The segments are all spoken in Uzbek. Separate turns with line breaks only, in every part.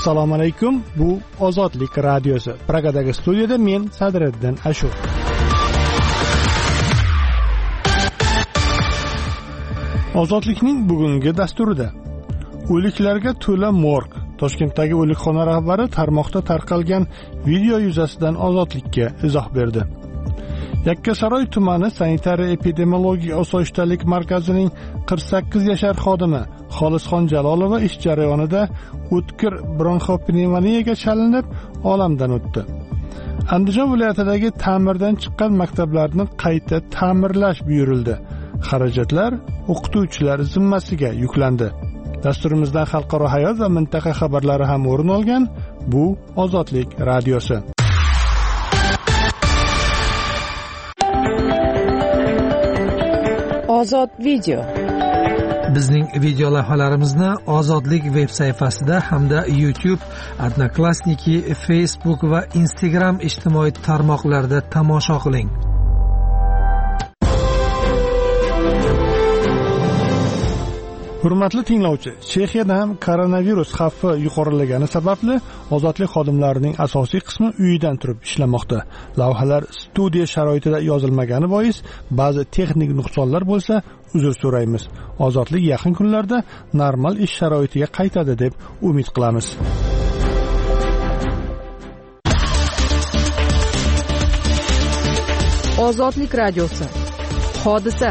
Assalomu alaykum. Bu Ozodlik radiosi. Pragadagi studiyada men Sadriddin Ashur. Ozodlikning bugungi dasturida o'liklarga to'la morg. Toshkentdagi o'likxona rahbari tarmoqda tarqalgan video yuzasidan Ozodlikka izoh berdi. Yakkasaroy tumani sanitariya-epidemiologik osoyishtalik markazining 48 yashar xodimi Xolisxon Jalolova ish jarayonida o'tkir bronxopnevmoniyaga chalinib, olamdan o'tdi. Andijon viloyatidagi ta'mirdan chiqqan maktablarni qayta ta'mirlash buyurildi. Xarajatlar o'qituvchilar zimmasiga yuklandi. Dasturimizdan xalqaro hayot va mintaqa xabarlari ham o'rin olgan. Bu Ozodlik radiosi.
Ozod video.
Bizning video lavhalarimizni Ozodlik veb sayfasida hamda YouTube, Odnoklassniki, Facebook va Instagram ijtimoiy tarmoqlarida tomosha qiling.
Hurmatli tinglovchi, Chexiyada ham koronavirus xavfi yuqorilagani sababli ozodlik xodimlarining asosiy qismi uyidan turib ishlamoqda. Lavhalar studiya sharoitida yozilmagani bois ba'zi texnik nuqsonlar bo'lsa, uzr so'raymiz. Ozodlik yaqin kunlarda normal ish sharoitiga qaytadi deb umid qilamiz.
Ozodlik radiosi. Hodisa.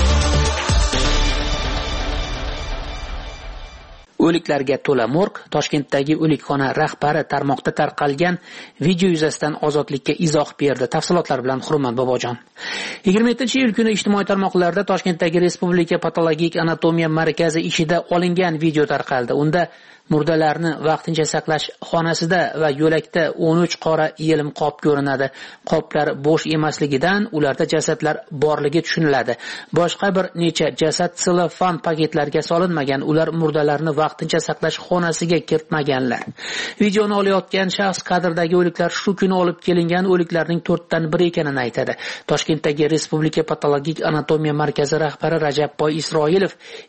O'liklarga to'la morg. Toshkentdagi o'likxona rahbari tarmoqda tarqalgan video yuzasidan Ozodlikka izoh berdi. Tafsilotlar bilan Hurmat Bobojon. 27-iyul kuni ijtimoiy tarmoqlarda Toshkentdagi Respublika patologik anatomiya markazi ishida olingan video tarqaldi. Unda murdalarni vaqtincha saqlash xonasida va yo'lakda 13 qora yelim qop ko'rinadi. Qoplar bo'sh emasligidan ularda jasadlar borligi tushuniladi. Boshqa bir necha jasad selofan paketlarga solinmagan. Ular murdalarni vaqtincha saqlash xonasiga kiritmaganlar. Videoni olayotgan shaxs kadrdagi o'liklar shu kuni olib kelingan o'liklarning 4dan biri ekanini aytadi. Toshkentdagi Respublika patologik anatomiya markazi rahbari Rajabboy Isroilov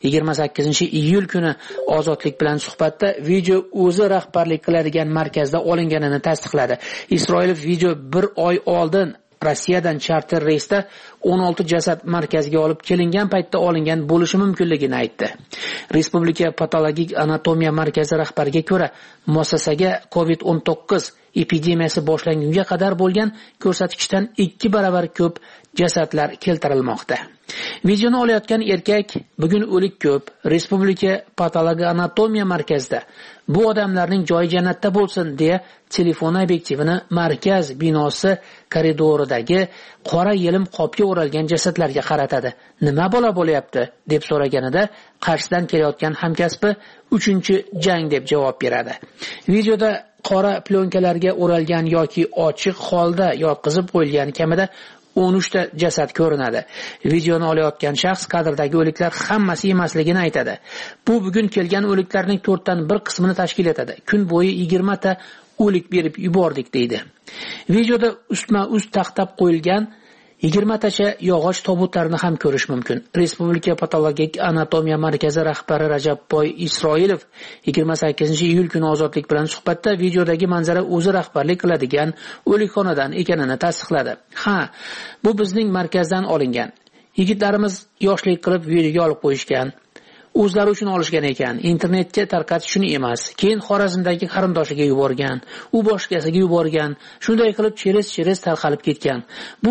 28-iyul kuni Ozodlik bilan suhbatda video o'zi rahbarlik qiladigan markazda olinganini tasdiqladi. Isroilov video 1 oy oldin Rossiyadan charter reysda 16 jasad markazga olib kelingan paytda olingan bo'lishi mumkinligini aytdi. Respublika patologik anatomiya markazi rahbariga ko'ra, muassasaga COVID-19 epidemiyasi boshlangunga qadar bo'lgan ko'rsatkichdan 2 barobar ko'p jasadlar keltirilmoqda. Videoni olayotgan erkak bugun o'lik ko'p. Respublika patologiya anatomiya markazida bu odamlarning joyi jannatda bo'lsin deya telefon obyektivini markaz binosi koridoridagi qora yelim qopga o'ralgan jasadlarga qaratadi. Nima bo'layapti deb so'raganida qarshisidan kelayotgan hamkasbi 3-jang deb javob beradi. Videoda qora plyonkalarga o'ralgan yoki ochiq holda yotqizib qo'yilgan kamida 13 ta jasad ko'rinadi. Videoni olayotgan shaxs kadrdagi o'liklar hammasi emasligini aytadi. Bu bugun kelgan o'liklarning 4dan 1 qismini tashkil etadi. Kun bo'yi 20 ta o'lik berib yubordik deydi. Videoda ustma-ust taqtab qo'yilgan 20 tacha yog'och tobutlarni ham ko'rish mumkin. Respublika patologik anatomiya markazi rahbari Rajabboy Isroilov 28-iyul kuni Ozodlik bilan suhbatda videodagi manzara o'zi rahbarlik qiladigan o'likxonadan ekanini tasdiqladi. Ha, bu bizning markazdan olingan. Yigitlarimiz yoshlik qilib videoga olib qo'yishgan. O'zlari uchun olishgan ekan. Internetga tarqatish shuni emas. Keyin Xorazmdagi qarindoshiga yuborgan, u boshqasiga yuborgan. Shunday qilib cheres tarqalib ketgan. Bu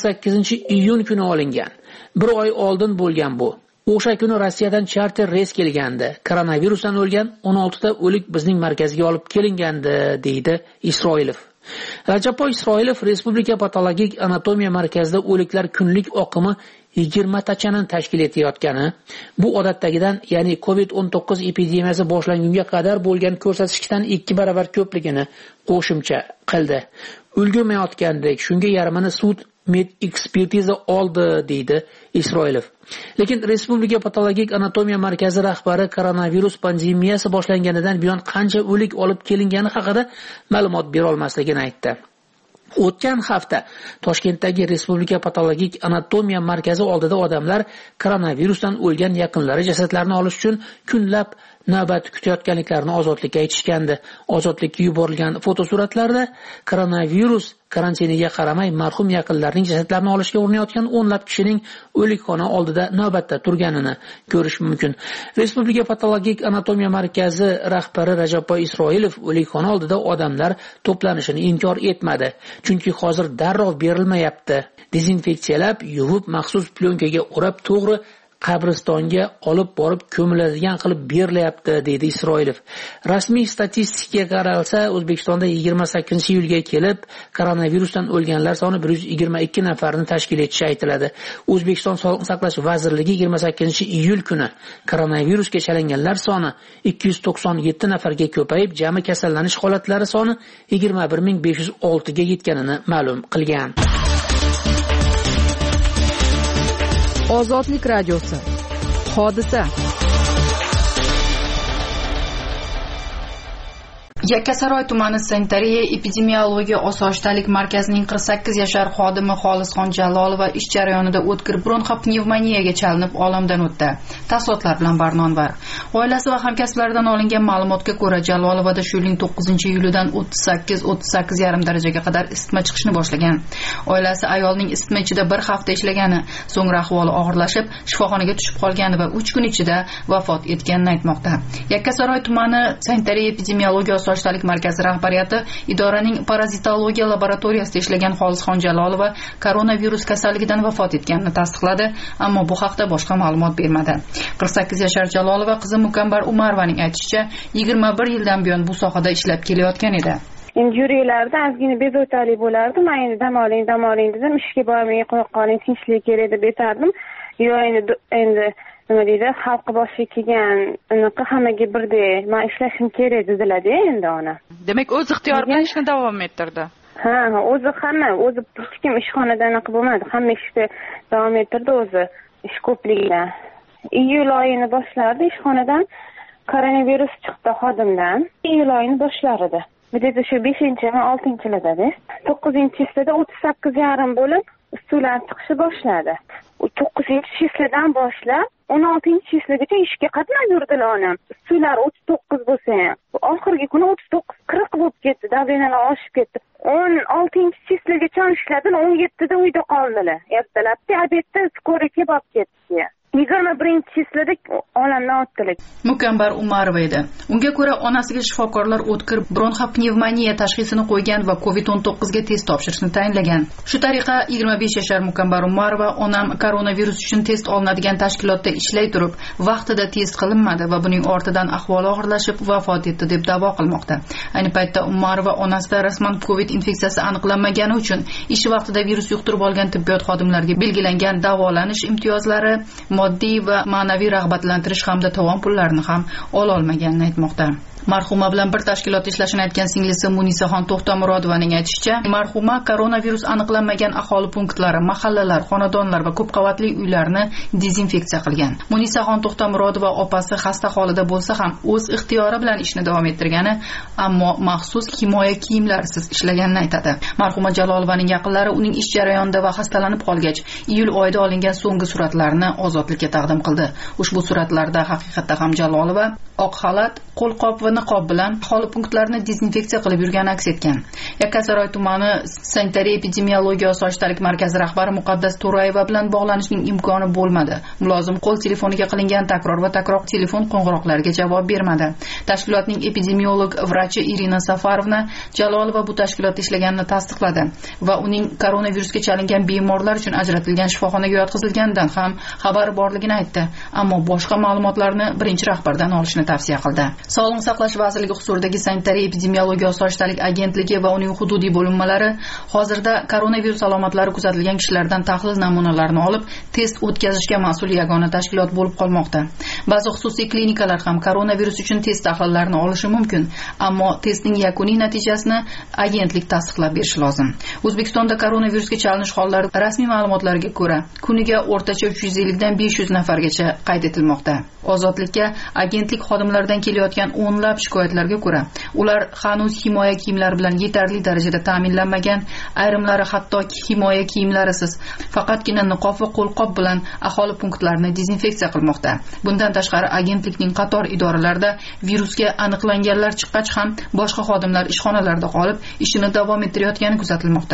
28-iyun kuni olingan. 1 oy oldin bo'lgan bu. O'sha kuni Rossiyadan charter reys kelgandi. Koronavirusdan o'lgan 16 ta o'lik bizning markazga olib kelingandi, deydi Isroilov. Rajabboy Isroilov Respublika patologik anatomiya markazida o'liklar kunlik oqimi 20 tachani tashkil etayotgani, bu odatdagidan, ya'ni COVID-19 epidemiyasi boshlangunga qadar bo'lgan ko'rsatkichdan 2 barobar ko'pligini qo'shimcha qildi. Ulgurmayotgandek, shunga yarmini sud med ekspertiza oldi, deydi Isroilov. Lekin Respublika patologik anatomiya markazi rahbari koronavirus pandemiyasi boshlanganidan buyon qancha o'lik olib kelingani haqida ma'lumot bera olmasligini aytdi. O'tgan hafta Toshkentdagi Respublika patologik anatomiya markazi oldida odamlar koronavirusdan o'lgan yaqinlari jasadlarini olish uchun kunlab navbat kutayotganliklarini Ozodlikka aytishgandi. Ozodlikka yuborilgan fotosuratlarda koronavirus karantiniga qaramay marhum yaqinlarining jasadlarini olishga urinayotgan o'nlab kishining o'likxona oldida navbatda turganini ko'rish mumkin. Respublika patologik anatomiya markazi rahbari Rajabboy Isroilov o'likxona oldida odamlar to'planishini inkor etmadi, chunki hozir darrov berilmayapti. Dezinfeksiyalab, yuvib, maxsus plyonkaga o'rab, to'g'ri qabristonga olib borib ko'miladigan qilib berilyapti, deydi Isroilov. Rasmiy statistikaga qaralsa, O'zbekistonda 28-iyulga kelib koronavirusdan o'lganlar soni 122 nafarni tashkil etishi aytiladi. O'zbekiston Sog'liqni saqlash vazirligi 28-iyul kuni koronavirusga chalinganlar soni 297 nafarga ko'payib, jami kasallanish holatlari soni 21506 ga yetganini ma'lum qilgan.
Ozodlik radiosi. Hodisa.
Yakkasaroy tumani sanitariya epidemiologiya osoyishtalik markazining 48 yashar xodimi Xolisxon Jalolova ish jarayonida o'tkir bronxopnevmoniyaga chalinib olamdan o'tdi. Tafsilotlar bilan Barnonvar. Oilasi va hamkasblaridan olingan ma'lumotga ko'ra, Jalolovada shu yilning 9-iyulidan 38-38,5 darajaga qadar isitma chiqishni boshlagan. Oilasi ayolning isitma ichida bir hafta ishlagani, so'ngra ahvoli og'irlashib, shifoxonaga tushib qolgani va 3 kun ichida vafot etganini aytmoqda. Yakkasaroy tumani sanitariya epidemiologiya osoyishtalik markazi rahbariyati idoraning parazitologiya laboratoriyasida ishlagan Xolisxon Jalolova koronavirus kasalligidan vafot etganini tasdiqladi, ammo bu haqda boshqa ma'lumot bermadi. 48 yashar Jalolova qizi Mukambar Umarovaning aytishicha, 21 yildan buyon bu sohada ishlab kelayotgan edi.
Yuriylarda ozgina bezovtalik bo'lardi. Men endi dam oling dedim, ishga bormay qo'yqoling, tinchlik kerak deb aytardim. Endi nima deydi, xalqqa boshiga kelgan unaqa hammaga birdek men ishlashim kerak dedilar-da endi ona.
Demak, o'z ixtiyori bilan ishni davom ettirdi.
Ha, o'zi hech kim ishxonada anaqa bo'lmadi. Hamma ishni davom ettirdi o'zi, ish ko'pligidan. Iyul oyini boshlardi ishxonadan koronavirus chiqdi xodimdan. Iyul oyini boshlardi. Bizda shu 5-6-yilda 9-yilda 38,5 bo'lib ustuvlar chiqishi boshladi. 9-yildan boshlab 16-yilgacha ishga qatnab yurdilar onam. Ustuvlar 39 bo'lsa ham, oxirgi kuni 39-40 bo'lib ketdi, davlenalar oshib ketdi. 16-yilgacha ishladi, 17da uyda qoldilar. Ertalabda obedda skoriyaga borib ketdi. 21-yilda olamdan o'tdilar.
Mukambar Umarova edi. Unga ko'ra, onasiga shifokorlar o'tkir bronxopnevmoniya tashxisini qo'ygan va COVID-19 ga test topshirishni tayinlagan. Shu tariqa 25 yashar Mukambar Umarova, onam koronavirus uchun test olinadigan tashkilotda ishlay turib, vaqtida test qilinmadi va buning ortidan ahvoli og'irlashib vafot etdi deb da'vo qilmoqda. Ayni paytda Umarova onasida rasman COVID infeksiyasi aniqlanmagani uchun ish vaqtida virus yuqtirib olgan tibbiyot xodimlariga belgilangan davolanish imtiyozlari, moddiy va ma'naviy rag'batlantirish hamda tovon pullarini ham ola olmaganini aytmoqda. Marhuma bilan bir tashkilotda ishlashini aytgan singlisi Munisaxon To'xtamurodivaning aytishicha, marhuma koronavirus aniqlanmagan aholi punktlari, mahallalar, xonadonlar va ko'p qavatli uylarni dezinfeksiya qilgan. Munisaxon To'xtamurodova opasi xasta holida bo'lsa ham o'z ixtiyori bilan ishni davom ettirgani, ammo maxsus himoya kiyimlarsiz ishlaganini aytadi. Marhuma Jalolovaning yaqinlari uning ish jarayonida va xastalanib qolgach, iyul oyida olingan so'nggi suratlarni Ozodlikka taqdim qildi. Ushbu suratlarda haqiqatda ham Jalolova oq xalat, qo'lqop va niqob bilan aholi punktlarini dezinfeksiya qilib yurgani aks etgan. Yakkasaroy tumani sanitariya epidemiologiya osoyishtalik markazi rahbari Muqaddas To'rayeva bilan bog'lanishning imkoni bo'lmadi. Mulozim qo'l telefoniga qilingan takror telefon qo'ng'iroqlariga javob bermadi. Tashkilotning epidemiolog vrachi Irina Safarovna Jalolova bu tashkilotda ishlaganini tasdiqladi va uning koronavirusga chalingan bemorlar uchun ajratilgan shifoxonaga yotqizilganidan ham xabari borligini aytdi, ammo boshqa ma'lumotlarni birinchi rahbardan olishni tavsiya qildi. Sog'liqni saqlash vazirligi huzuridagi sanitariya epidemiologiya osoyishtalik agentligi va uning hududiy bo'linmalari hozirda koronavirus alomatlari kuzatilgan kishilardan tahlil namunalarini olib, test o'tkazishga mas'ul yagona tashkilot bo'lib qolmoqda. Ba'zi xususiy klinikalar ham koronavirus uchun test tahlillarini olishi mumkin, ammo testning yakuniy natijasini agentlik tasdiqlab berishi lozim. O'zbekistonda koronavirusga chalinish hollari rasmiy ma'lumotlarga ko'ra kuniga o'rtacha 350 dan 500 nafargacha qayd etilmoqda. Ozodlikka agentlik xodimlaridan kelayotgan o'nlab Ko'plab shikoyatlarga ko'ra, ular hanuz himoya kiyimlari bilan yetarli darajada ta'minlanmagan, ayrimlari hattoki himoya kiyimlarisiz, faqatgina niqob va qo'lqop bilan aholi punktlarini dezinfeksiya qilmoqda. Bundan tashqari, agentlikning qator idoralarida virusga aniqlanganlar chiqqach ham boshqa xodimlar ishxonalarda qolib, ishini davom ettirayotgani kuzatilmoqda.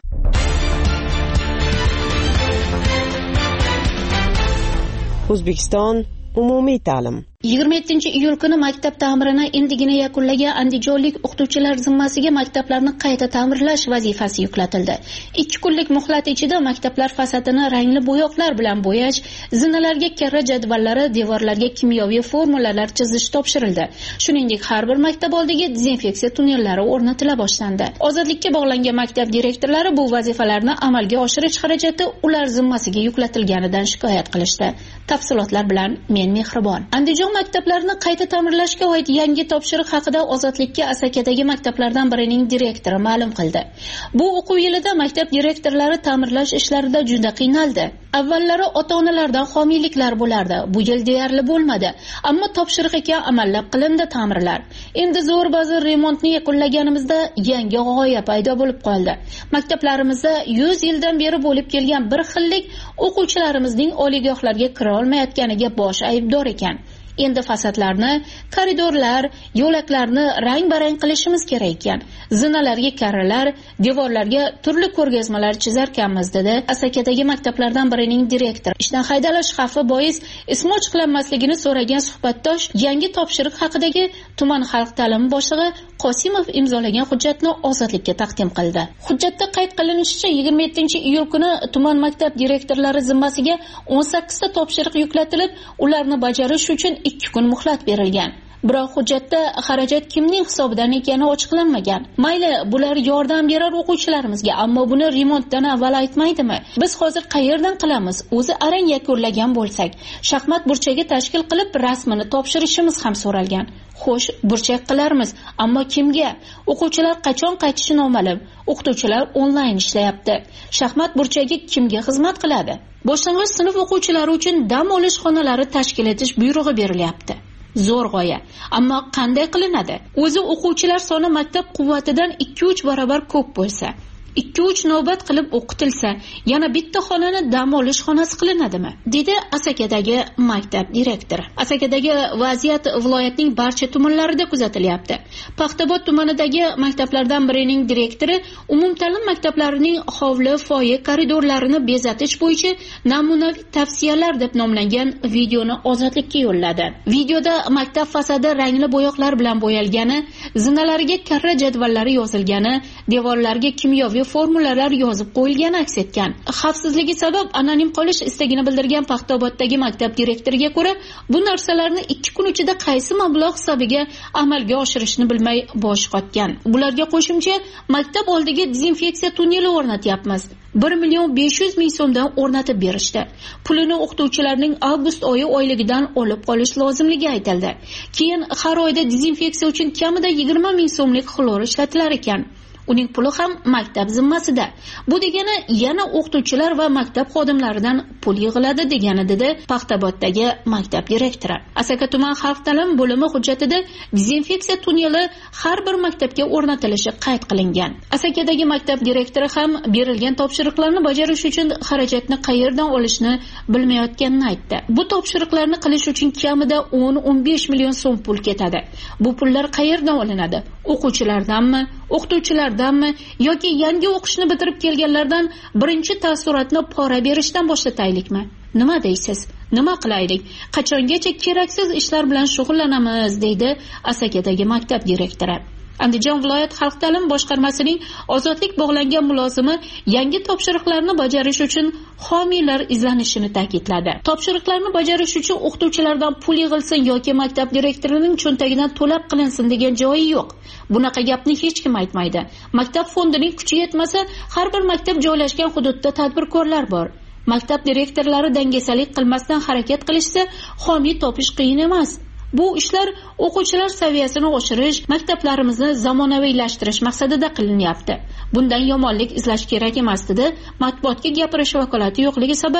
O'zbekiston umumiy ta'lim.
27-iyul kuni maktab ta'mirini endigina yakunlagan andijonlik o'qituvchilar zimmasiga maktablarni qayta ta'mirlash vazifasi yuklatildi. 2 kunlik muhlat ichida maktablar fasadini rangli bo'yoqlar bilan bo'yash, zinalarga karra jadvallari, devorlarga kimyoviy formulalar chizish topshirildi. Shuningdek, har bir maktab oldiga dezinfeksiya tunnellari o'rnatila boshlandi. Ozodlikka bog'langan maktab direktorlari bu vazifalarni amalga oshirish xarajati ular zimmasiga yuklatilganidan shikoyat qilishdi. Tafsilotlar bilan men Mehribon. Andijon maktablarini qayta ta'mirlashga oid yangi topshiriq haqida Ozodlikka Asakadagi maktablardan birining direktori ma'lum qildi. Bu o'quv yilida maktab direktorlari ta'mirlash ishlarida juda qiynaldi. Avvallari ota-onalardan homiyliklar bo'lardi. Bu yil deyarli bo'lmadi, ammo topshiriqqa amallab qilindi ta'mirlar. Endi zo'r ba'zi remontni yakunlaganimizda yangi g'oya paydo bo'lib qoldi. Maktablarimizda 100 yildan beri bo'lib kelgan bir xillik o'quvchilarimizning oliygohlarga kira olmayotganiga bosh aybdor ekan. Endi fasadlarni, koridorlar, yo'laklarni rang-barang qilishimiz kerak ekan. Zinalarga karralar, devorlarga turli ko'rgazmalar chizarkanmiz, dedi Asakadagi maktablardan birining direktori. Ishdan haydalish xavfi bois ismi ochiqlanmasligini so'ragan suhbatdosh yangi topshiriq haqidagi tuman xalq ta'limi boshlig'i Qosimov imzolagan hujjatni Ozodlikka taqdim qildi. Hujjatda qayd qilinishicha, 27-iyul kuni tuman maktab direktorlari zimmasiga 18 ta topshiriq yuklatilib, ularni bajarish uchun 2 kun muhlat berilgan. Biroq hujjatda xarajat kimning hisobidan ekani ochiqlanmagan. Mayli, bular yordam berar o'quvchilarimizga, ammo buni remontdan avval aytmaydimi? Biz hozir qayerdan qilamiz? O'zi arang yakunlagan bo'lsak, shaxmat burchagi tashkil qilib rasmini topshirishimiz ham so'ralgan. Xo'sh, burchak qilarmiz, ammo kimga? O'quvchilar qachon qaytishi noma'lum. O'qituvchilar onlayn ishlayapti. Shaxmat burchagi kimga xizmat qiladi? Boshlang'ich sinf o'quvchilari uchun dam olish xonalari tashkil etish buyrug'i berilyapti. Zo'r g'oya. Ammo qanday qilinadi? O'zi o'quvchilar soni maktab quvvatidan 2-3 barobar ko'p bo'lsa, 2-3 navbat qilib o'qitilsa, yana bitta xonani dam olish xonasi qilinadimi? Dedi Asakadagi maktab direktori. Asakadagi vaziyat viloyatning barcha tumanlarida kuzatilyapti. Paxtabod tumanidagi maktablardan birining direktori umumta'lim maktablarining hovli, foyer, koridorlarini bezatish bo'yicha namunaviy tavsiyalar deb nomlangan videoni Ozodlikka yo'lladi. Videoda maktab fasadi rangli bo'yoqlar bilan bo'yalgani, zinalariga karra jadvallari yozilgani, devorlarga kimyoviy formulalar yozib qo'yilgani aks etgan. Xavfsizligi sabab anonim qolish istagini bildirgan Paxtaboddagi maktab direktoriga ko'ra, bu narsalarni 2 kun ichida qaysi mablag' hisobiga amalga oshirishni bilmay bosh qotgan. Bularga qo'shimcha maktab oldiga dezinfeksiya tunneli o'rnatyapmiz. 1,500,000 so'mdan o'rnatib berishdi. Pulini o'qituvchilarning avgust oyi oyligidan olib qolish lozimligi aytildi. Keyin har oyda dezinfeksiya uchun kamida 20,000 so'mlik xlor ishlatilar ekan. Uning puli ham maktab zimmasida. Bu degani yana o'qituvchilar va maktab xodimlaridan pul yig'iladi degani, dedi Paxtaboddagi maktab direktori. Asaka tuman xalq ta'limi bo'limi hujjatida dezinfeksiya tunneli har bir maktabga o'rnatilishi qayd qilingan. Asakadagi maktab direktori ham berilgan topshiriqlarni bajarish uchun xarajatni qayerdan olishni bilmayotganini aytdi. Bu topshiriqlarni qilish uchun kamida 10-15 million so'm pul ketadi. Bu pullar qayerdan olinadi? O'quvchilardanmi, o'qituvchilardanmi yoki yangi o'qishni bitirib kelganlardan birinchi taassurotni pora berishdan boshlataylikmi? Nima deysiz? Nima qilaylik? Qachongacha keraksiz ishlar bilan shug'ullanamiz, deydi Asakadagi maktab direktori. Andijon viloyat xalq ta'limi boshqarmasining ozodlik bog'langan mulozimi yangi topshiriqlarni bajarish uchun homiylar izlanishini ta'kidladi. Topshiriqlarni bajarish uchun o'qituvchilardan pul yig'ilsin yoki maktab direktorining cho'ntagidan to'lab qilinsin degan joyi yo'q. Bunaqa gapni hech kim aytmaydi. Maktab fondining kuchi yetmasa, har bir maktab joylashgan hududda tadbirkorlar bor. Maktab direktorlari dangasalik qilmasdan harakat qilishsa, homiy topish qiyin emas. Bu ishlar o'quvchilar saviyasini oshirish, maktablarimizni zamonaviylashtirish maqsadida qilinyapti. Bundan yomonlik izlash kerak emas, dedi. Matbuotga gapirish vakolati yo'qligi sabab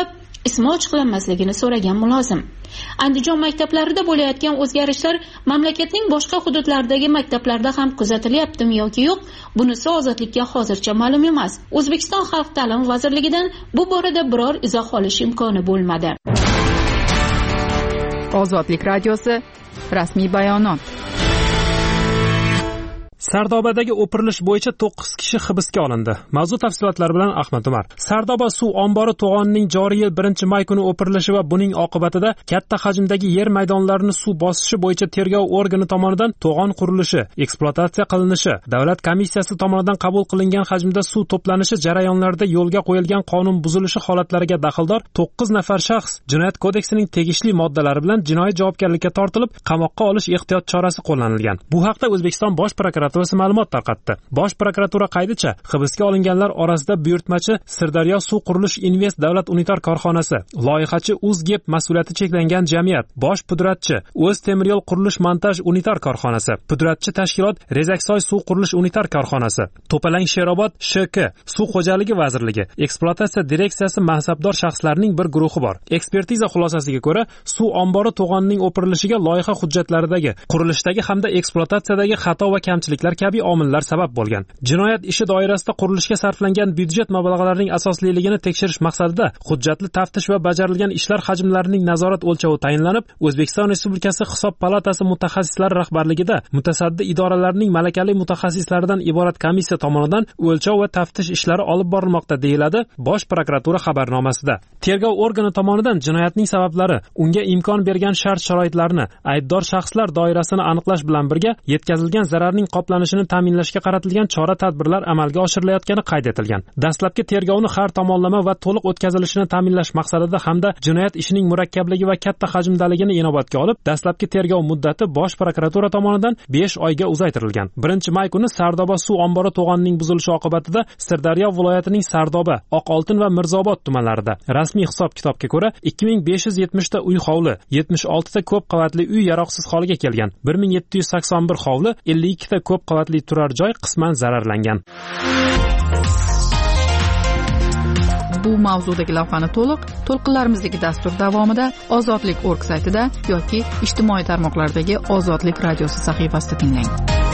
ismi ochiqlanmasligini so'ragan mulozim. Andijon maktablarida bo'layotgan o'zgarishlar mamlakatning boshqa hududlaridagi maktablarda ham kuzatilyaptimi yoki yo'q, bunisi ozodlikka hozircha ma'lum emas. O'zbekiston Xalq ta'limi vazirligidan bu borada biror izoh olish imkoni bo'lmadi.
Ozodlik radiosi rasmiy bayonot.
Sardobadagi o'pirilish bo'yicha 9 kishi hibsga olindi. Mavzu tafsilotlari bilan Ahmad Umar. Sardoba suv ombori to'g'onining joriy yil 1-may kuni o'pirilishi va buning oqibatida katta hajmdagi yer maydonlarini suv bosishi bo'yicha tergov organi tomonidan to'g'on qurilishi, ekspluatatsiya qilinishi, davlat komissiyasi tomonidan qabul qilingan hajmda suv to'planishi jarayonlarida yo'lga qo'yilgan qonun buzilishi holatlariga daxldor 9 nafar shaxs Jinoyat kodeksining tegishli moddalari bilan jinoiy javobgarlikka tortilib, qamoqqa olish ehtiyot chorasi qo'llanilgan. Bu haqda O'zbekiston Bosh prokuraturasi ma'lumot tarqatdi. Bosh prokuratura qaydicha, hibsga olinganlar orasida buyurtmachi Sirdaryo suv qurilish invest davlat unitar korxonasi, loyihachi Uzgep mas'uliyati cheklangan jamiyat, bosh pudratchi O'z temir yo'l qurilish montaj unitar korxonasi, pudratchi tashkilot Rezaksoy suv qurilish unitar korxonasi, To'palang Sherobod SHK suv xo'jaligi vazirligi, ekspluatatsiya direksiyasi mansabdor shaxslarning bir guruhi bor. Ekspertiza xulosasiga ko'ra, suv ombori to'g'onining o'pirilishiga loyiha hujjatlaridagi, qurilishdagi hamda ekspluatatsiyadagi xato va kamchiliklar kabi omillar sabab bo'lgan. Jinoyat ishi doirasida qurilishga sarflangan byudjet mablag'larining asosliligini tekshirish maqsadida hujjatli taftish va bajarilgan ishlar hajmlarining nazorat o'lchovi tayinlanib, O'zbekiston Respublikasi Hisob palatasi mutaxassislari rahbarligida mutasaddi idoralarning malakali mutaxassislaridan iborat komissiya tomonidan o'lchov va taftish ishlari olib borilmoqda, deyiladi Bosh prokuratura xabarnomasida. Tergov organi tomonidan jinoyatning sabablari, unga imkon bergan shart-sharoitlarni, aybdor shaxslar doirasini aniqlash bilan birga yetkazilgan zararning qoplanishini ta'minlashga qaratilgan chora-tadbirlar amalga oshirilayotgani qayd etilgan. Dastlabki tergovni har tomonlama va to'liq o'tkazilishini ta'minlash maqsadida hamda jinoyat ishining murakkabligi va katta hajmdaligini inobatga olib, dastlabki tergov muddati Bosh prokuratura tomonidan 5 oyga uzaytirilgan. 1-may kuni Sardoba suv ombori to'g'onining buzilishi oqibatida Sirdaryo viloyatining Sardoba, Oqoltin va Mirzobod tumanlarida rasmiy hisob-kitobga ko'ra 2570 ta uy hovli, 76 ta ko'p qavatli uy yaroqsiz holga kelgan. 1781 hovli, 52 ta ko'p qavatli turar joy qisman zararlangan.
Bu mavzudagi lavhani to'lqinlarimizdagi dastur davomida Ozodlik.org saytida yoki ijtimoiy tarmoqlardagi Ozodlik radiosi sahifasida tinglang.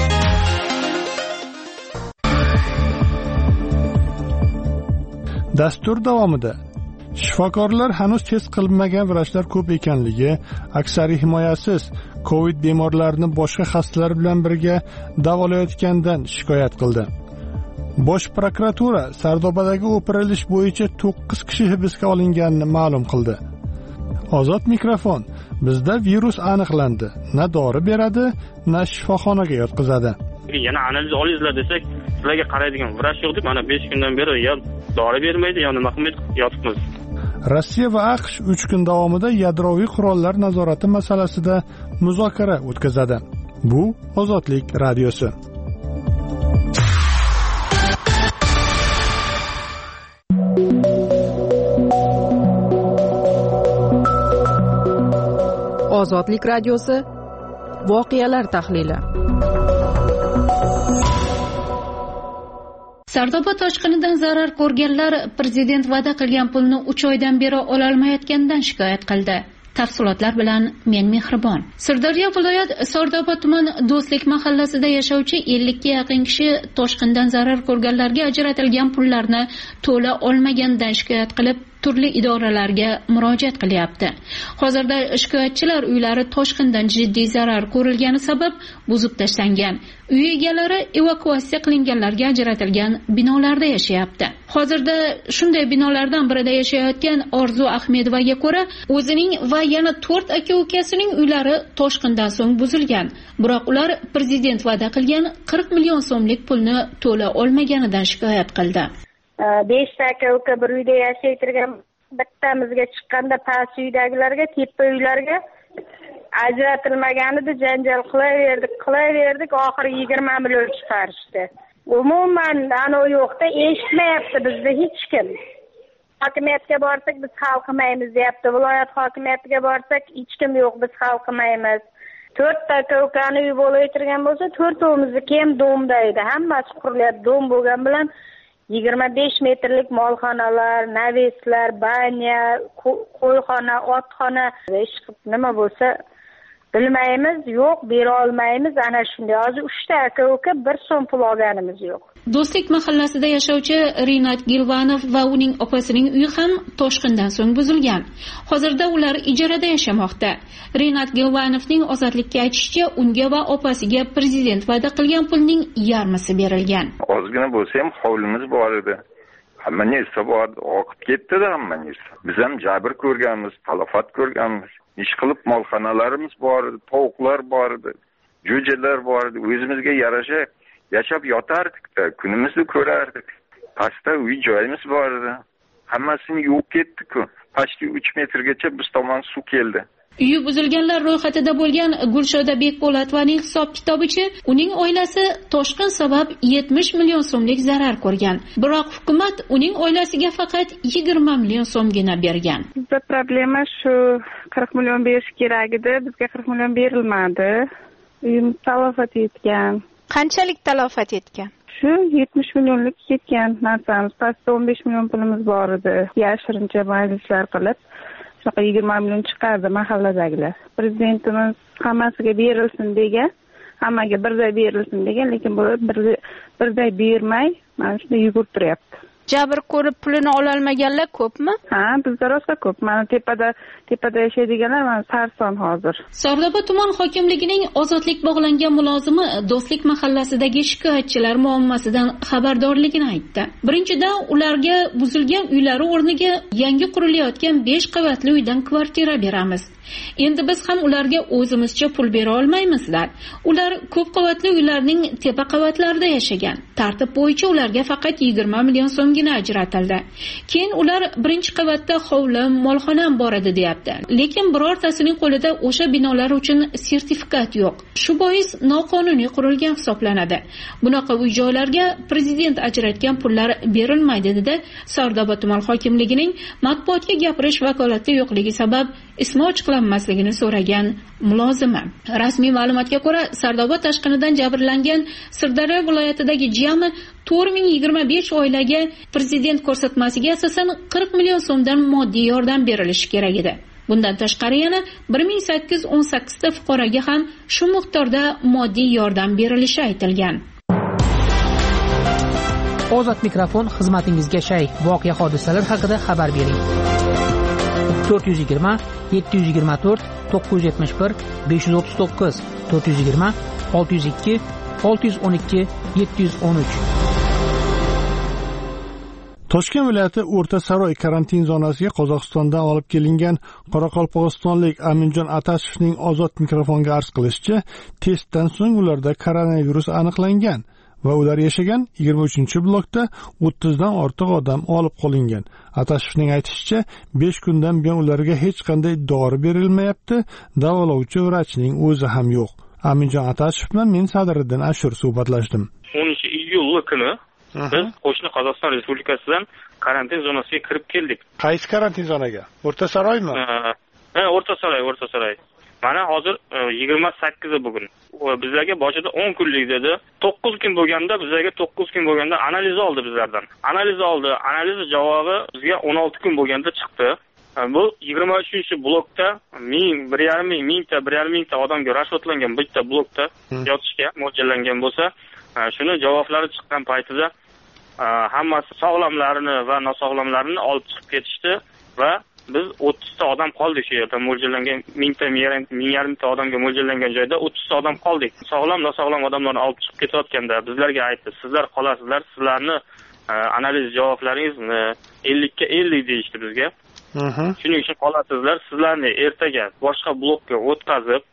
Dastur davomida shifokorlar hanuz test qilinmagan vrachlar ko'p ekanligi, aksari himoyasiz COVID bemorlarini boshqa xastalar bilan birga davolayotgandan shikoyat qildi. Bosh prokuratura Sardobadagi o'pirilish bo'yicha 9 kishi hibsga olinganini ma'lum qildi. Ozod mikrofon: bizda virus aniqlandi, na dori beradi, na shifoxonaga yotqizadi.
Yana analiz olingizlar desak, sizlarga qaraydigan vrach yo'q deb, mana 5 kundan beri ya dori bermaydi, ya nima qilmaydi, yotibmiz.
Rossiya va AQSh 3 kun davomida yadroviy qurollar nazorati masalasida muzokara o'tkazadi. Bu Ozodlik radiosi.
Ozodlik radiosi voqealar tahlili.
Sardoba toshqinidan zarar ko'rganlar prezident va'da qilgan pulni 3 oydan beri ololmayotganidan shikoyat qildi. Tafsilotlar bilan men Mehribon. Sirdaryo viloyat Sardoba tuman Do'stlik mahallasida yashovchi 50 ga yaqin kishi toshqindan zarar ko'rganlarga ajratilgan pullarni to'la olmaganidan shikoyat qilib, turli idoralarga murojaat qilyapti. Hozirda shikoyatchilar uylari toshqindan jiddiy zarar ko'rilgani sabab buzib tashlangan. Uy egalari evakuatsiya qilinganlarga ajratilgan binolarda yashayapti. Hozirda shunday binolardan birida yashayotgan Orzu Ahmedovaga ko'ra, o'zining va yana 4 aka-ukasining uylari toshqindan so'ng buzilgan. Biroq ular prezident va'da qilgan 40 million so'mlik pulni to'la olmaganidan shikoyat qildi.
5 aka-uka bir uyda yashaytirgan, bittamizga chiqqanda past uydagilarga, tepa uylarga ajratilmaganida janjal qilaverdik, oxiri 20 million chiqarishdi. Umuman ana yo'qda eshitmayapti bizda hech kim. Hokimiyatga borsak biz hal qilmaymiz deyapti. Viloyat hokimiyatiga borsak hech kim yo'q, biz hal qilmaymiz. 4 aka-ukani uy bo'lib o'tirgan bo'lsa, 4o'mizniki ham domda edi. Hammasi qurilyapti. Dom bo'lgan bilan 25 metrlik molxonalar, naveslar, banya, qo'yxona, otxona ish nima bo'lsa bilmaymiz, yo'q, bera olmaymiz. Ana shunday. Hozir 3 ta aka-uka 1 so'm pul olganimiz yo'q.
Do'stlik mahallasida yashovchi Rinat Gilvanov va uning opasining uyi ham toshqindan so'ng buzilgan. Hozirda ular ijarada yashamoqda. Rinat Gilvanovning ozodlikka aytishicha, unga va opasiga prezident va'da qilgan pulning yarmisi berilgan.
Ozgina bo'lsa ham hovlimiz bor edi. Hamma narsa bor, oqib ketdi-da hamma narsa. Biz ham jabr ko'rganmiz, talafot ko'rganmiz. Ish qilib molxonalarimiz bor edi, tovuqlar bor edi, jo'jalar bor edi. O'zimizga yarasha yashab yotardik-da, kunimizni ko'rardik. Pastda uy joyimiz bor edi. Hammasini yo'q ketdi-ku. Pastga 3 metrgacha biz tomon suv keldi.
Uyi buzilganlar ro'yxatida bo'lgan Gulshoda Bekpo'latovaning hisob-kitobicha, uning oilasi toshqin sabab 70 million so'mlik zarar ko'rgan. Biroq hukumat uning oilasiga faqat 20 million so'mgina bergan.
Bizda problema shu 40 million berish kerak edi, bizga 40 million berilmadi. Uyimiz talafot etgan.
Qanchalik talafot etgan?
Shu 70 millionlik ketgan narsamiz. Pastda 15 million pulimiz bor edi. Yashirincha majlislar qilib shunaqa 20 million chiqardi mahalladagilar. Prezidentimiz hammasiga berilsin degan, hammaga birday berilsin degan, lekin bu birday bermay, mana shunday yugurib turyapti.
Jabr ko'rib pulini ola olmaganlar ko'pmi?
Ha, bizda rosa ko'p. Mana tepada yashaydiganlar mana sarson hozir.
Sardoba tuman hokimligining ozodlik bog'langan mulozimi Do'stlik mahallasidagi shikoyatchilar muammosidan xabardorligini aytdi. Birinchidan, ularga buzilgan uylari o'rniga yangi qurilayotgan 5 qavatli uydan kvartira beramiz. Endi biz ham ularga o'zimizcha pul bera olmaymizlar. Ular ko'p qavatli uylarning tepa qavatlarida yashagan. Tartib bo'yicha ularga faqat 20 million so'mgina ajratildi. Keyin ular birinchi qavatda hovlim, molxonam bor edi deyapti. Lekin birortasining qo'lida o'sha binolar uchun sertifikat yo'q. Shu bois noqonuniy qurilgan hisoblanadi. Bunaqa uy-joylarga prezident ajratgan pullar berilmaydi dedi Sardoba tuman hokimligining matbuotga gapirish vakolati yo'qligi sabab ismi ochiqlanmasligini so'ragan mulozimi. Rasmiy ma'lumotga ko'ra, Sardoba tashqinidan jabrlangan Sirdaryo viloyatidagi jami 4025 oilaga prezident ko'rsatmasiga asosan 40 million so'mdan moddiy yordam berilishi kerak edi. Bundan tashqari yana 1818 ta fuqaroga ham shu miqdorda moddiy yordam berilishi aytilgan.
Ozod mikrofon xizmatingizga shay. Voqea hodisalar haqida xabar bering. 420 724 971 539 420 602 612 713.
Toshkent viloyati O'rta Saroy karantin zonasiga Qozog'istondan olib kelingan Qoraqalpog'istonlik Aminjon Atashevning ozod mikrofonga arz qilishicha, testdan so'ng ularda koronavirus aniqlangan va ular yashagan 23-blokda 30 dan ortiq odam olib qolingan. Atashevning aytishicha, 5 kundan buyon ularga hech qanday dori berilmayapti, davolovchi vrachning o'zi ham yo'q. Aminjon Atashev bilan men Sadriddin Ashur suhbatlashdim.
10-iyul kuni biz qo'shni Qozog'iston Respublikasidan karantin zonasiga kirib keldik.
Qaysi karantin zonaga? O'rta Saroymi?
Ha, O'rta Saroy. Mana hozir 28 bugun. Bizlarga boshida 10 kunlik dedi. 9 kun bo'lganda bizlarga 9 kun bo'lganda analiz oldi bizlardan. Analiz javobi bizga 16 kun bo'lganda chiqdi. Bu 23-blokda 1,5 mingta odamga rashvatlangan bitta blokda yotishga mo'ljallangan bo'lsa, shuni javoblari chiqqan paytida hammasi sog'lomlarini va nosog'lomlarini olib chiqib ketishdi va biz 30 ta odam qoldik shu yerda. Mo'ljallangan 1000 ta odamga mo'ljallangan joyda 30 ta odam qoldik. Sog'lom nosog'lom odamlarni olib chiqib ketayotganda bizlarga aytdi, sizlar qolasizlar, sizlarni analiz javoblaringizni 50 ga 50 deyishdi bizga. Shuning uchun qolasizlar, sizlarni ertaga boshqa blokka o'tkazib,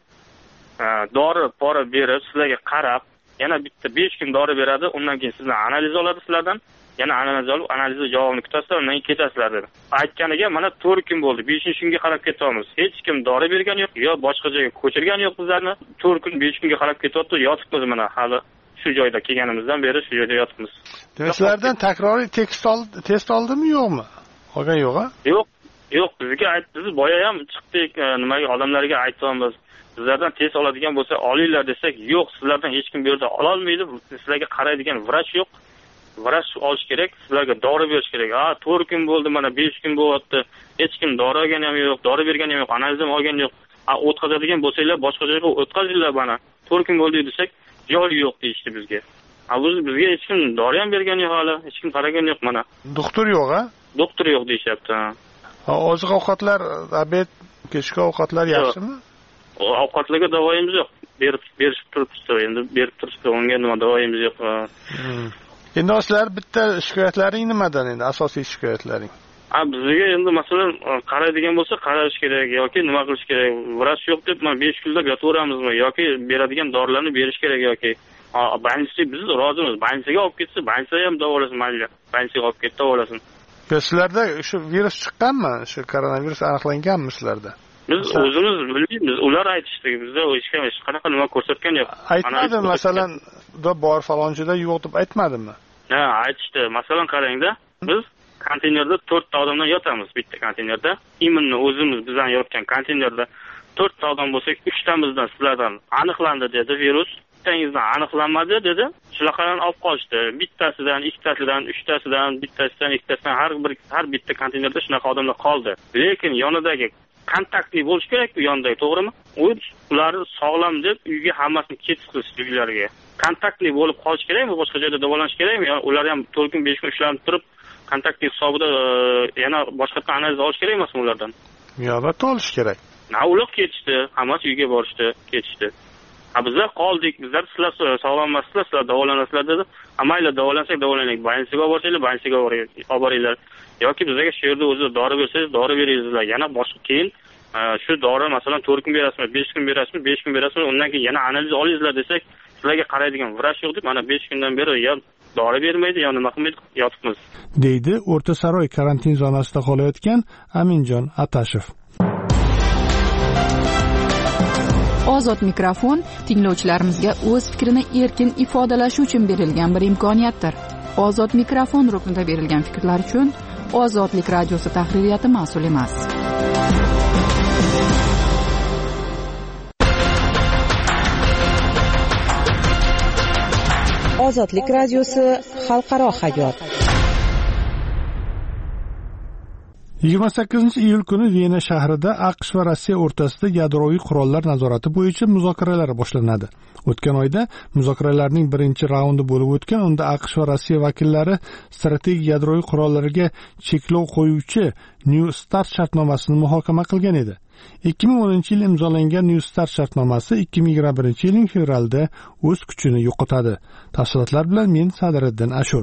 dori-pora berib, sizlarga qarab, yana bitta 5 kun dori beradi, undan keyin sizlar analiz oladi sizlardan. Yana analiz olib, analizni javobini kutasizlar, undan keyin ketasizlar dedi. Aytganiga mana 4 kun bo'ldi. 5-kunga qarab ketyapmiz. Hech kim dori bergan yo'q, yo boshqa joyga ko'chirgan yo'q bizlarni. 4 kun, 5 kunga qarab ketyapti, yotibmiz mana hali shu joyda kelganimizdan beri shu joyda yotibmiz.
Sizlardan takroriy test oldimi yo'qmi? Olgan yo'q-a?
Yo'q, bizga aytdi, biz boya ham chiqdik, nimaga odamlarga aytamiz. Sizlardan test oladigan bo'lsa olinglar desak, yo'q, sizlardan hech kim bu yerda ola olmaydi. Sizlarga qaraydigan vrach yo'q. vrach olish kerak, sizlarga dori berish kerak. 4 kun bo'ldi, mana 5 kun bo'lyapti. Hech kim dori olgani ham yo'q, dori bergani ham yo'q, analiz ham olgani yo'q. O'tkazadigan bo'lsanglar, boshqa joyga o'tkazinglar mana. 4 kun bo'ldi desak, joy yo'q deyishdi bizga. Bizga hech kim dori ham bergani yo'q hali, hech kim qaragani yo'q mana.
Doktor yo'q-a?
Doktor yo'q deyapti.
Oziq ovqatlar, obed, kechki ovqatlar yaxshimi?
Ovqatlarga davoyimiz yo'q. Berib turibdi, endi berib turibdi. Unga nima davoyimiz yo'q.
Endi sizlar bitta shikoyatlaring nimadan endi asosiy shikoyatlaring?
Bizga endi masalan qaraydigan bo'lsa qarash kerak yoki nima qilish kerak? Vrach yo'q deb mana 5 kunlab yotaveramizmi yoki beradigan dorilarni berish kerak yoki больница biz rozimiz. Больницаga olib ketsa, больница ham davolasin, mayli. Больницаga olib ketib davolasin.
Sizlarda shu virus chiqqanmi? Shu koronavirus aniqlanganmi sizlarda?
Biz o'zimiz bilmaymiz. Ular aytishdi, bizda hech qanaqa nima ko'rsatgan yo'q.
Aytmadimi, masalan, bor falonchida yo'q deb aytmadimi?
Ha, aytishdi. Masalan, qarangda, biz konteynerda 4 ta odamdan yotamiz bitta konteynerda. Iminni o'zimiz bizdan yotgan konteynerda 4 ta odam bo'lsak, 3 tamizdan sizlardan aniqlandi dedi virus. Bittangizdan aniqlanmadi dedi. Shulardan olib qolishdi. Bittasidan, ikkitasidan, uchtasidan, bittasidan, ikkitasidan har bitta konteynerda shunaqa odamlar qoldi. Lekin yonidagi kontaktli bo'lish kerak-ku yondagi, to'g'rimi? Ular sog'lom deb uyga hammasini ketishdi uylariga. Kontaktli bo'lib qolish kerakmi? Boshqa joyda davolanish kerakmi? Ular ham 4 kun 5 kun ishlanib turib, kontaktli hisobida yana boshqacha analiz olish kerak emasmi ulardan?
Albatta olish kerak.
Ular ketishdi, hammasi uyga borishdi, ketishdi. Bizlar qoldik, bizlar sizlar sog'lom emaslar, sizlar davolanasizlar dedi. Mayli davolansak davolanaylik, больницаga borsanglar, больницаga olib boringlar. Yoki bizga shu yerda o'zi dori bersangiz, dori beringizlar. Yana boshqa keyin shu dori masalan 4 kun berasizmi, 5 kun berasizmi, 5 kun berasizmi, undan keyin yana analiz olingizlar desak, sizlarga qaraydigan vrach yo'q deb mana 5 kundan beri ya dori bermaydi, ya nima qilmaydi, yotibmiz.
deydi O'rta Saroy karantin zonasida qolayotgan Aminjon Atashev.
Ozod mikrofon tinglovchilarimizga o'z fikrini erkin ifodalashi uchun berilgan bir imkoniyatdir. Ozod mikrofon ruknida berilgan fikrlar uchun Ozodlik radiosi tahririyati mas'ul emas.
Ozodlik radiosi xalqaro hayot.
28-iyul kuni Viyana shahrida AQSh va Rossiya o'rtasida yadroviy qurollar nazorati bo'yicha muzokaralar boshlanadi. O'tgan oyda muzokaralarning birinchi raundi bo'lib o'tgan, unda AQSh va Rossiya vakillari strategik yadroviy qurollarga cheklov qo'yuvchi New Start shartnomasini muhokama qilgan edi. 2010-yil imzolangan New Start shartnomasi 2021-yilning fevralida o'z kuchini yo'qotadi. Tafsilotlar bilan men Sadiriddin Ashur.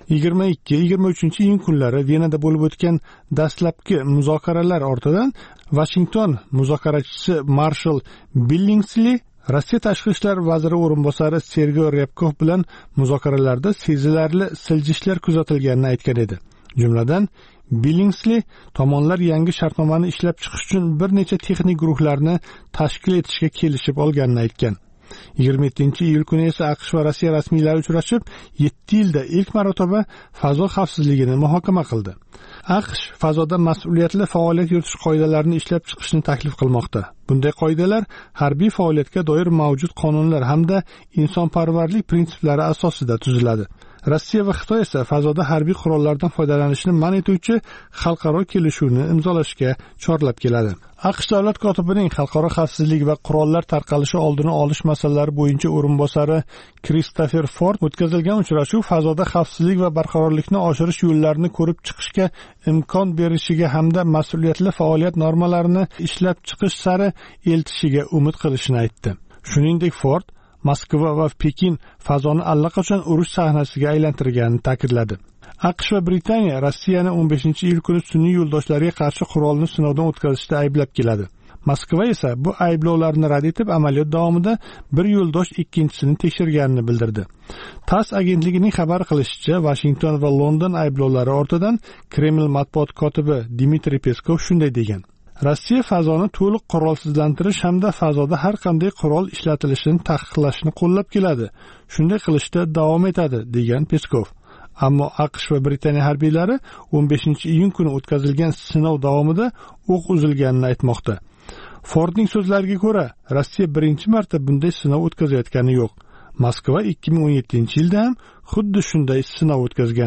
22-23-iyun kunlari Venada bo'lib o'tgan dastlabki muzokaralar ortidan Washington muzokarachisi Marshall Billingsley Rossiya tashqi ishlar vaziri o'rinbosari Sergey Ryabkov bilan muzokaralarda sezilarli siljishlar kuzatilganini aytgan edi. Jumladan, Billingsley tomonlar yangi shartnomani ishlab chiqish uchun bir necha texnik guruhlarni tashkil etishga kelishib olganini aytgan. 27-iyul kuni esa AQSh va Rossiya rasmiylari uchrashib, 7 yilda ilk marotaba fazo xavfsizligini muhokama qildi. AQSh fazoda mas'uliyatli faoliyat yuritish qoidalarini ishlab chiqishni taklif qilmoqda. Bunday qoidalar harbiy faoliyatga doir mavjud qonunlar hamda insonparvarlik prinsiplari asosida tuziladi. Rossiya va Xitoy esa fazoda harbiy qurollardan foydalanishni man etuvchi xalqaro kelishuvni imzolashga chorlab keladi. AQSh davlat kotibining xalqaro xavfsizlik va qurollar tarqalishi oldini olish masalalari bo'yicha o'rinbosari Christopher Ford o'tkazilgan uchrashuv fazoda xavfsizlik va barqarorlikni oshirish yo'llarini ko'rib chiqishga imkon berishiga hamda mas'uliyatli faoliyat normalarini ishlab chiqish sari eltishiga umid qilishini aytdi. Shuningdek, Ford Moskva va Pekin fazoni allaqachon urush sahnasiga aylantirganini ta'kidladi. AQSh va Britaniya Rossiyani 15-iyul kuni sun'iy yo'ldoshlariga qarshi qurolni sinovdan o'tkazishda ayblab keladi. Moskva esa bu ayblovlarni rad etib, amaliyot davomida bir yo'ldosh ikkinchisini tekshirganini bildirdi. TASS agentligining xabar qilishicha, Washington va London ayblovlari ortidan Kreml matbuot kotibi Dmitriy Peskov shunday degan: Rossiya fazoni to'liq qurolsizlantirish hamda fazoda har qanday qurol ishlatilishini taqiqlashni qo'llab keladi. Shunday qilishda davom etadi, degan Peskov. Ammo AQSh va Britaniya harbiylari 15-iyun kuni o'tkazilgan sinov davomida o'q uzilganini aytmoqda. Fordning so'zlariga ko'ra, Rossiya birinchi marta bunday sinov o'tkazayotgani yo'q. Moskva 2017-yilda ham xuddi shunday sinov o'tkazgan.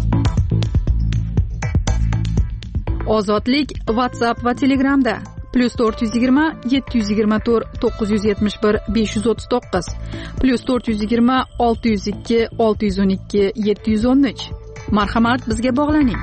Ozodlik WhatsApp va Telegramda +420 724 971 539 +420 602 612 713. Marhamat, bizga bog'laning.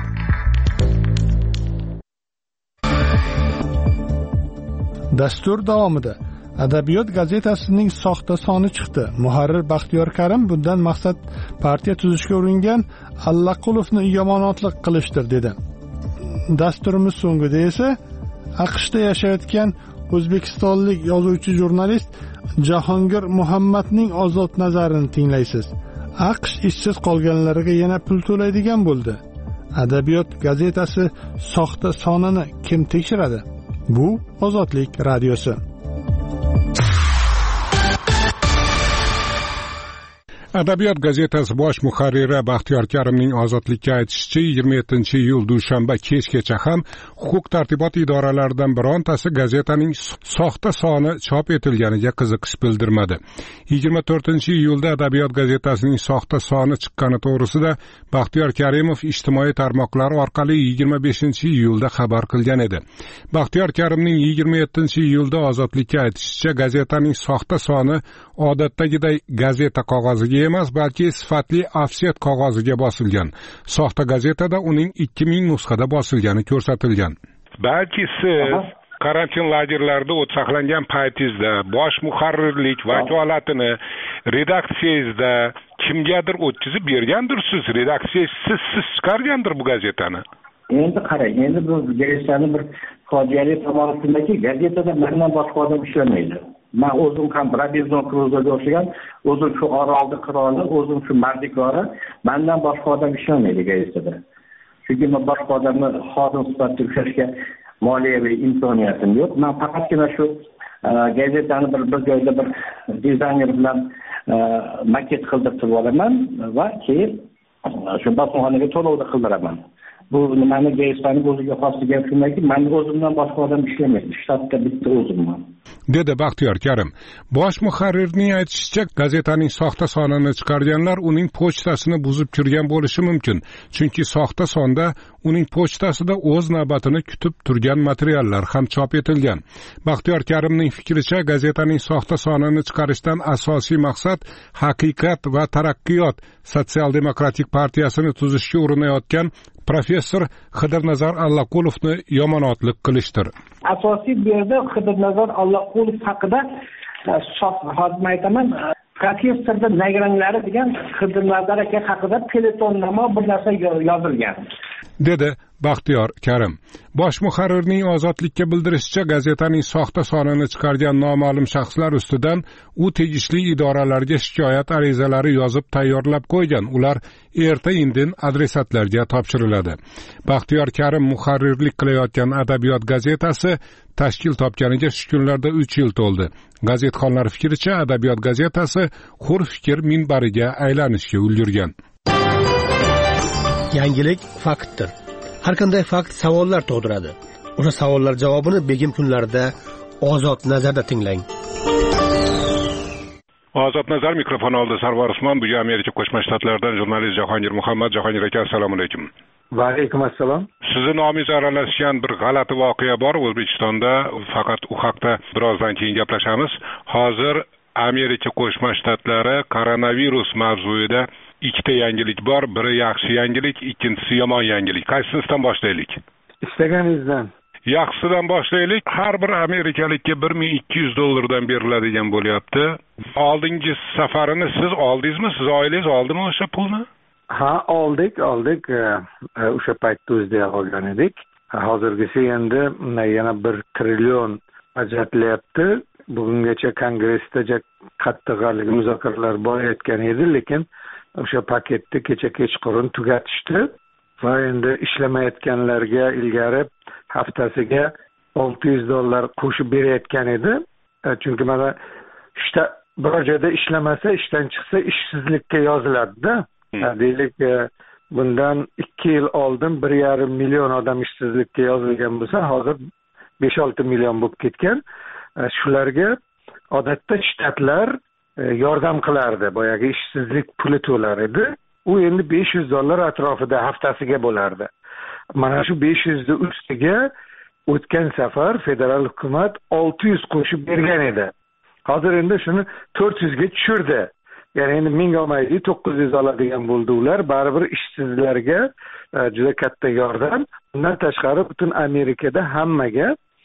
Dastur davomida Adabiyot gazetasining soxta soni chiqdi. Muharrir Baxtiyor Karim bundan maqsad partiya tuzishga uringan Allaqulovni yomonotlik qilishdir dedi. Dasturimiz so'ngida esa AQShda yashayotgan o'zbekistonlik yozuvchi jurnalist Jahongir Muhammadning ozod nazarini tinglaysiz. AQSh ishsiz qolganlarga yana pul to'laydigan bo'ldi. Adabiyot gazetasi soxta sonini kim tekshiradi? Bu Ozodlik radiosi.
Adabiyot gazetasi bosh muharriri Baxtiyor Karimning ozodlikka aytishicha 27-iyul dushanba kechgacha ham huquq-tartibot idoralaridan birontasi gazetaning soxta soni chop etilganiga qiziqish bildirmadi. 24-iyulda Adabiyot gazetasining soxta soni chiqqani to'g'risida Baxtiyor Karimov ijtimoiy tarmoqlar orqali 25-iyulda xabar qilgan edi. Baxtiyor Karimning 27-iyulda ozodlikka aytishicha gazetaning soxta soni odatdagiday gazeta qog'oziga emas, balki sifatli ofset qog'oziga bosilgan. Soxta gazetada uning 2000 nusxada bosilgani ko'rsatilgan. Balki siz karantin lagerlarida o't saqlangan paytingizda bosh muharrirlik vakolatini redaksiyangizda kimgadir o'tkazib bergandirsiz. Redaksiya siz chiqargandir bu gazetani.
Endi qarang, endi bu gazetani bir fojiali tomoni shundaki, gazetada mendan boshqa odam ishlamaydi. Men o'zim ham Robinzon Kruzoga o'xshagan, o'zim shu Orolni qiroli, o'zim shu mardikori, mendan boshqa odam ishlamaydi gazetada. Chunki men boshqa odamni xodim sifatida ushlashga moliyaviy imkoniyatim yo'q. Men faqatgina shu gazetani bir joyda bir dizayner bilan maket qildirib olaman va keyin shu bosmaxonaga to'lovni qildiraman. Bu nimani gazetani o'ziga xosligi shundaki, men o'zimdan boshqa odam ishlamaydi. Shtatda bitta o'zimman.
Dedi Baxtiyor Karim. Bosh muharrirning aytishicha, gazetaning soxta sonini chiqarganlar uning pochtasini buzib kirgan bo'lishi mumkin. Chunki soxta sonda uning pochtasida o'z navbatini kutib turgan materiallar ham chop etilgan. Baxtiyor Karimning fikricha, gazetaning soxta sonini chiqarishdan asosiy maqsad Haqiqat va taraqqiyot sotsial-demokratik partiyasini tuzishga urinayotgan professor Xidirnazar Allaqulovni yomonotlik qilishdir.
Asosiy bu yerda Xidirnazar Allaqulov haqida hozir aytaman, professorda nagranglari degan Xidirnazar aka haqida peletonnamo bir narsa yozilgan. Dedi
Baxtiyor Karim. Bosh muharrirning Ozodlikka bildirishicha, gazetaning soxta sonini chiqargan noma'lum shaxslar ustidan u tegishli idoralarga shikoyat arizalari yozib tayyorlab qo'ygan. Ular erta-indin adresatlarga topshiriladi. Baxtiyor Karim muharrirlik qilayotgan Adabiyot gazetasi tashkil topganiga shu kunlarda 3 yil to'ldi. Gazetxonlar fikricha, Adabiyot gazetasi hur fikr minbariga aylanishga ulgurgan.
Yangilik faktdir. Har qanday fakt savollar tug'diradi. O'sha savollar javobini begim kunlarida Ozod nazarda tinglang.
Ozod nazar mikrofon oldi. Sarvar Usmon, bu Amerika Qo'shma Shtatlaridan jurnalist Jahongir Muhammad. Jahongir aka, assalomu alaykum.
Va alaykum assalom.
Sizni nomingiz aralashgan bir g'alati voqea bor O'zbekistonda. Faqat u haqda birozdan keyin gaplashamiz. Hozir Amerika Qo'shma Shtatlari koronavirus mavzuida ikkita yangilik bor. Biri yaxshi yangilik, ikkinchisi yomon yangilik. Qaysisidan boshlaylik?
Istaganingizdan.
Yaxshisidan boshlaylik. Har bir amerikalikka $1200 beriladigan bo'lyapti. Oldingi safarini siz oldingizmi? Siz oilangiz oldimi o'sha pulni?
Ha, oldik. O'sha paytda o'zida olgan edik. Hozirgisi endi yana 1 trillion ajratilyapti. Bugungacha kongressda qattiq muzokaralar bo'layotgan edi, lekin o'sha paketni kecha kechqurun tugatishdi va endi ishlamayotganlarga ilgari haftasiga $600 qo'shib berayotgan edi. Chunki mana biror joyda ishlamasa, ishdan chiqsa ishsizlikka yoziladi-da. Deylik, bundan 2 yil oldin 1,5 million odam ishsizlikka yozilgan bo'lsa, hozir 5-6 million bo'lib ketgan. Shularga odatda shtatlar yordam qilardi, boyagi ishsizlik puli to'lar edi. U endi $500 atrofida haftasiga bo'lardi. Mana shu 500 ni ustiga o'tgan safar federal hukumat 600 qo'shib bergan edi. Hozir endi shuni 400 ga tushirdi. Ya'ni endi 1000 olmaydi, 900 oladigan bo'ldi ular. Baribir ishsizlarga juda katta yordam. Bundan tashqari butun Amerikada hammaga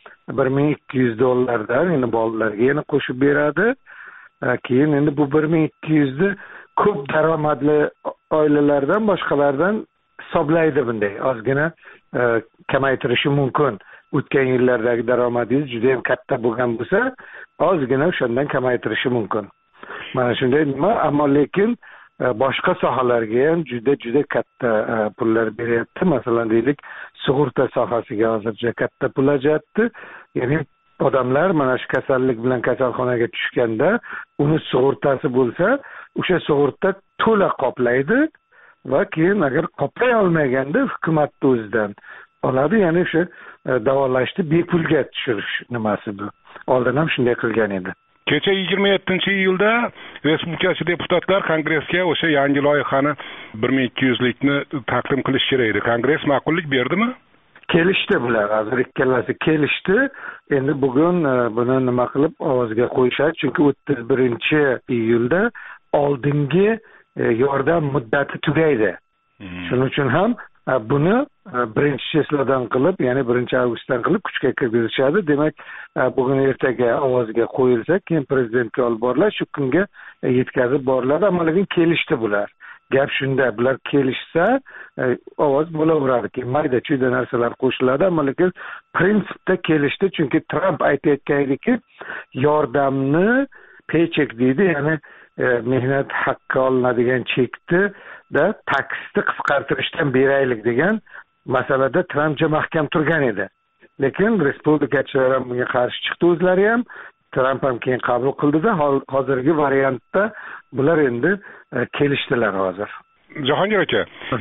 $1200 dan endi bolalarga yana qo'shib beradi. Keyin endi bu 1200 ni ko'p daromadli oilalardan boshqalardan hisoblaydi bunday. Ozgina kamaytirishi mumkin. O'tgan yillardagi daromadingiz juda ham katta bo'lgan bo'lsa, ozgina o'shandan kamaytirishi mumkin. Mana shunday nima, ammo lekin boshqa sohalarga ham juda katta pullar beryapti. Masalan, deylik, sug'urta sohasiga hozircha katta pul ajratdi. Ya'ni odamlar mana shu kasallik bilan kasalxonaga tushganda, uni sug'urtasi bo'lsa, o'sha sug'urta to'la qoplaydi va keyin agar qoplay olmaganda hukumatning o'zidan oladi. Ya'ni o'sha davolashni bepulga tushirish nimasi bu. Oldin ham shunday qilgan edi.
Kecha 27-iyulda respublikachi deputatlar kongressga o'sha yangi loyihani 1200 likni taqdim qilish kerak edi. Kongress ma'qullik berdimi?
Kelishdi bular, hozir ikkalasi kelishdi. Endi bugun buni nima qilib ovozga qo'yishadi, chunki 31-iyulda oldingi yordam muddati tugaydi. Shuning uchun ham buni 1-chesladan qilib, ya'ni 1-avgustdan qilib kuchga kirgizishadi. Demak, bugun ertaga ovozga qo'yilsa, keyin prezidentga olib boriladi, shu kunga yetkazib boriladi. Ammo lekin kelishdi bular. Gap shunda, bular kelishsa ovoz bo'laveradi. Keyin mayda-chuyda narsalar qo'shiladi, ammo lekin prinsipda kelishdi, chunki Trump aytayotgan ediki, yordamni paycheck deydi, ya'ni mehnat haqqi olinadigan chekni da taksni qisqartirishdan beraylik degan masalada Trumpcha mahkam turgan edi. Lekin respublikachilar ham bunga qarshi chiqdi o'zlari ham. Trump ham keyin qabul qildida, hozirgi variantda bular endi kelishdilar hozir.
Jahongir aka,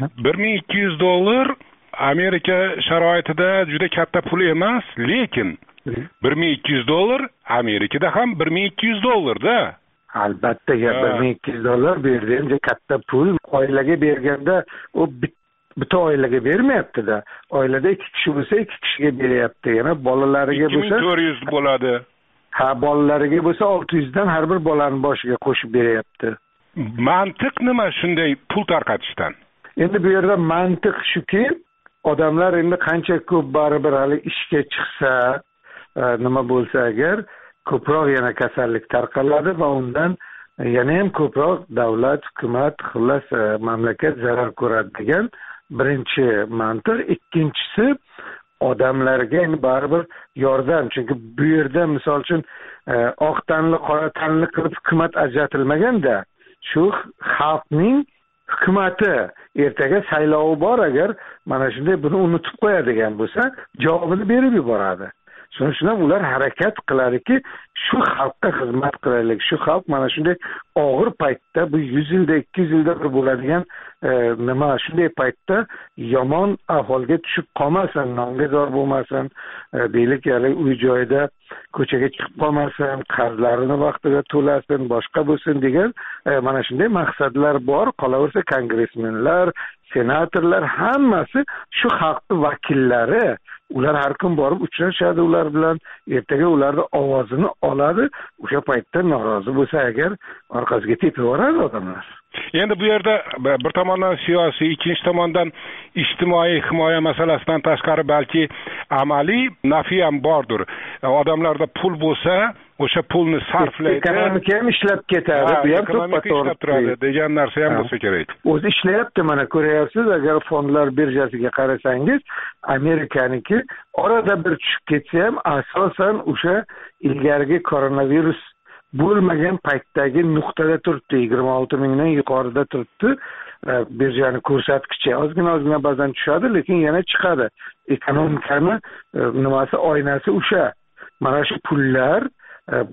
$1200 Amerika sharoitida juda katta pul emas, lekin $1200 Amerikada ham $1200 da.
Albatta, $1200 berdi, katta pul. Oilaga berganda u bitta oilaga bermayapti-da. Oilada 2 kishi bo'lsa, 2 kishiga beryapti. Yana bolalariga bo'lsa
2400 bo'ladi.
Ha, bolalariga bo'lsa 600 dan har bir bolaning boshiga qo'shib beryapti.
Mantiq nima shunday pul tarqatishdan?
Endi bu yerda mantiq shuki, odamlar endi qancha ko'p baribir hali ishga chiqsa, nima bo'lsa agar ko'proq yana kasallik tarqaladi va undan yana ham ko'proq davlat, hukumat, xullas mamlakat zarar ko'radi degan birinchi mantiq. Ikkinchisi, odamlarga endi baribir yordam, chunki bu yerda misol uchun oq tanli, qora tanli qilib hukumat ajratilmaganda, shu xalqning hukumati ertaga saylovi bor, agar mana shunday buni unutib qo'yadigan bo'lsa, javobini berib yuboradi. Shuning uchun ham ular harakat qiladiki, shu xalqqa xizmat qilaylik. Shu xalq mana shunday og'ir paytda, bu 100 yilda, 200 yilda bir bo'ladigan nima, shunday paytda yomon ahvolga tushib qolmasin, nongazor bo'lmasin, deylik, ya'ni uy joyida ko'chaga chiqib qolmasin, qarzlarini vaqtida to'lasin, boshqa bo'lsin degan mana shunday maqsadlar bor. Qolaversa, kongressmenlar, senatorlar hammasi shu xalqning vakillari. Ular har kun borib uchrashadi ular bilan, ertaga ularni ovozini oladi. O'sha paytda norozi bo'lsa agar orqasiga tepib yuboradi odamlar.
Endi bu yerda bir tomondan siyosiy, ikkinchi tomondan ijtimoiy himoya masalasidan tashqari balki amaliy nafi ham bordir. Odamlarda pul bo'lsa, o'sha pulni sarflaydi.
Ekonomika ham ishlab ketadi, bu ham
to'xtatadi degan narsa ham bo'lsa kerak.
O'zi ishlayapti, mana ko'ryapsiz, agar fondlar birjasiga qarasangiz, Amerikaniki orada bir tushib ketsa ham asosan o'sha ilgarigi koronavirus bo'lmagan paytdagi nuqtada turibdi, 26 mingdan yuqorida turibdi. Birjani ko'rsatkichi ozgina ba'zan tushadi, lekin yana chiqadi. Ekonomikani nimasi, oynasi o'sha. Mana shu pullar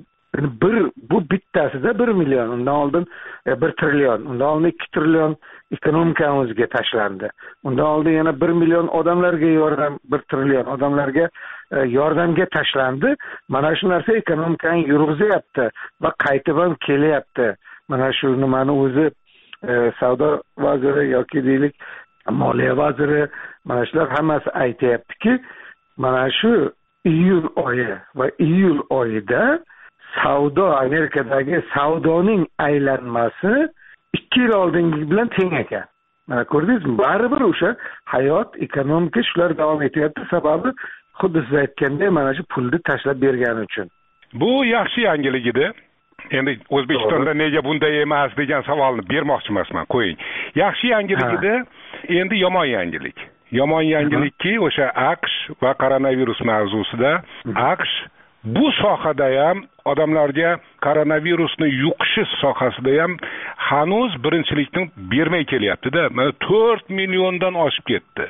bu bittasida 1 million, undan oldin 1 trillion, undan oldin 2 trillion ekonomikamizga tashlandi. Undan oldin yana 1 million odamlarga yordam, 1 trillion odamlarga yordamga tashlandi. Mana shu narsa ekonomikani yurg'izyapti va qaytib ham kelyapti. Mana shu nimani o'zi savdo vaziri yoki deylik moliya vaziri mana shular hammasi aytayaptiki, mana shu iyun oyi va iyul oyida savdo, Amerikadagi savdoning aylanmasi 2 yil oldingi bilan teng ekan. Mana ko'rdingizmi? Baribir o'sha hayot, ekonomika shular davom etyapti. Sababi xuddi siz aytgandek mana shu pulni tashlab bergani uchun.
Bu yaxshi yangilik edi. Endi O'zbekistonda nega bunday emas degan savolni bermoqchi emasman, qo'ying. Yaxshi yangilik edi, endi yomon yangilik. Yomon yangilikki, o'sha AQSh va koronavirus mavzusida AQSh bu sohada ham odamlarga koronavirusni yuqishi sohasida ham hanuz birinchilikni bermay kelyapti-da. Mana 4 milliondan oshib ketdi.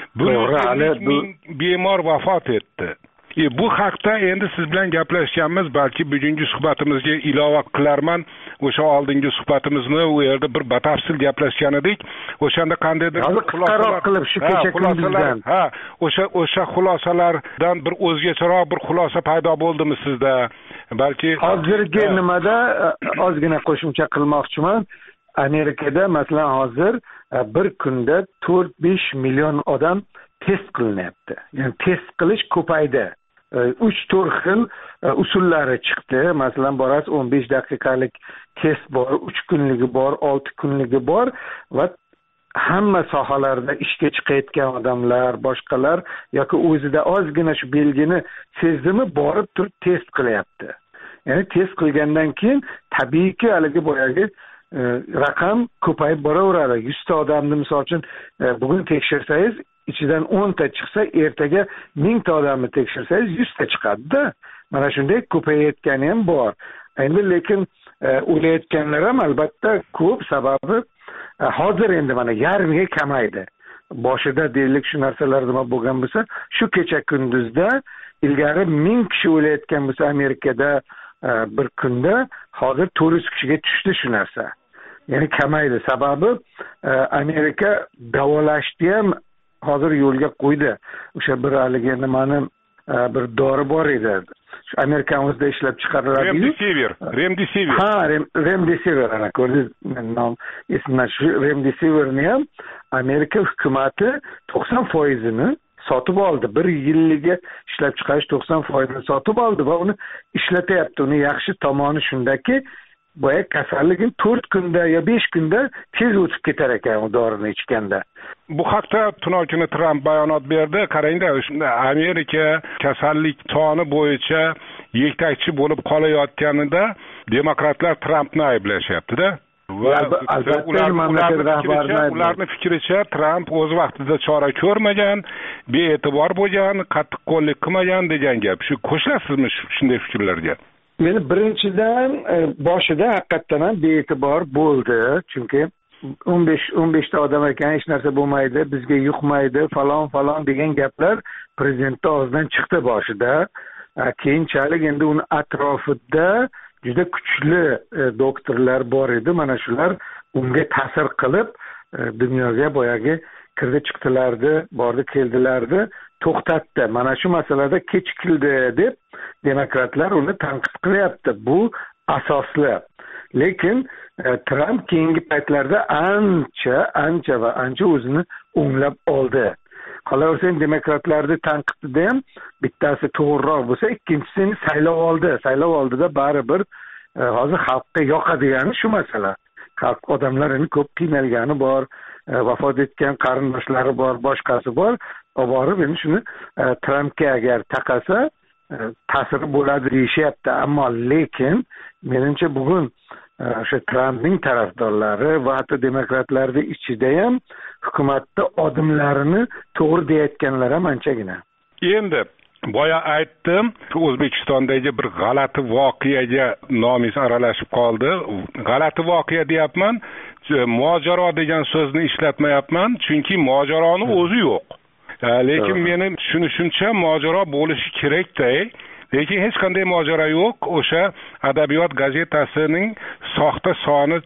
150 ming bemor vafot etdi. Bu haqda endi siz bilan gaplashganmiz, balki bugungi suhbatimizga ilova qilarman. O'sha oldingi suhbatimizni u yerda bir batafsil gaplashgan edik. O'shanda qandaydir
xulosalar qilib shu kecha kunduzdan.
O'sha xulosalardan bir o'zgacharoq bir xulosa paydo bo'ldimi sizda? Balki
hozirgi nimada ozgina qo'shimcha qilmoqchiman. Amerikada masalan hozir bir kunda 4-5 million odam test qilinyapti. Ya'ni test qilish ko'paydi. 3-4 xil usullari chiqdi. Masalan, borasiz 15 daqiqalik test bor, 3 kunligi bor, 6 kunligi bor va hamma sohalarda ishga chiqayotgan odamlar, boshqalar yoki o'zida ozgina shu belgini sezdimi, borib turib test qilyapti. Ya'ni test qilgandan keyin tabiiyki haligi boyagi raqam ko'payib boraveradi. 100 ta odamni misol uchun bugun tekshirsangiz ichidan 10 ta chiqsa, ertaga 1000 ta odamni tekshirsangiz 100 ta chiqadi-da. Mana shunday ko'payayotgani ham bor. Endi lekin o'layotganlar ham albatta ko'p, sababi hozir endi mana yarmiga kamaydi. Boshida deylik shu narsalar nima bo'lgan bo'lsa, shu kecha kunduzda ilgari 1000 kishi o'layotgan bo'lsa Amerikada bir kunda hozir 400 kishiga tushdi shu narsa. Ya'ni kamaydi. Sababi Amerika davolashni ham hozir yo'lga qo'ydi. O'sha bir haligi nimani bir dori bor edi. Shu Amerikamizda ishlab chiqariladi.
Remdesivir.
Ha, Remdesivir ana ko'rdingiz, nom esimdan shu Remdesivirni ham Amerika hukumati 90%ni sotib oldi. 1 yilliga ishlab chiqarish 90%ni sotib oldi va uni ishlatyapti. Uni yaxshi tomoni shundaki, boya kasallik 4 kunda yo 5 kunda tez o'tib ketar ekan u dorini ichganda.
Bu haqda tunov kuni Trump bayonot berdi. Qarangda, Amerika kasallik soni bo'yicha yetakchi bo'lib qolayotganida demokratlar Trumpni ayblashyapti-da. Ularning fikricha Trump o'z vaqtida chora ko'rmagan, bee'tibor bo'lgan, qattiqqo'llik qilmagan degan gap. Shu qo'shilasizmi shunday fikrlarga?
Meni birinchidan boshida haqiqatan ham bee'tibor bo'ldi, chunki 15 ta odam ekan, hech narsa bo'lmaydi, bizga yuqmaydi, falon degan gaplar prezidentning og'zidan chiqdi boshida. Keyinchalik endi uni atrofida juda kuchli doktorlar bor edi. Mana shular unga ta'sir qilib dunyoga boyagi kirdi chiqdilardi, bordi keldilardi, to'xtatdi. Mana shu masalada kechikildi deb demokratlar uni tanqid qilyapti. Bu asosli. Lekin Trump keyingi paytlarda ancha o'zini o'nglab oldi. Qolaversa, demokratlarning tanqidida ham bittasi to'g'riroq bo'lsa, ikkinchisi saylov oldi. Saylov oldida baribir hozir xalqqa yoqadigani shu masala. Xalq odamlarini ko'p qiynalgani bor, vafot etgan qarindoshlari bor, boshqasi bor. Oborib endi shuni Trumpga agar taqasa ta'siri bo'ladi deyishyapti. Ammo lekin menimcha bugun o'sha Trumpning tarafdorlari va hatto demokratlarning ichida ham hukumatning odimlarini to'g'ri deyotganlar ham anchagina.
Endi boya aytdim, O'zbekistondagi bir g'alati voqeaga nomingiz aralashib qoldi. G'alati voqea deyapman, mojaro degan so'zni ishlatmayapman, chunki mojaroni o'zi yo'q. Lekin mening tushunishimcha mojaro bo'lishi kerak-da. Lekin hech qanday mojaro yo'q. O'sha Adabiyot gazetasining soxta soni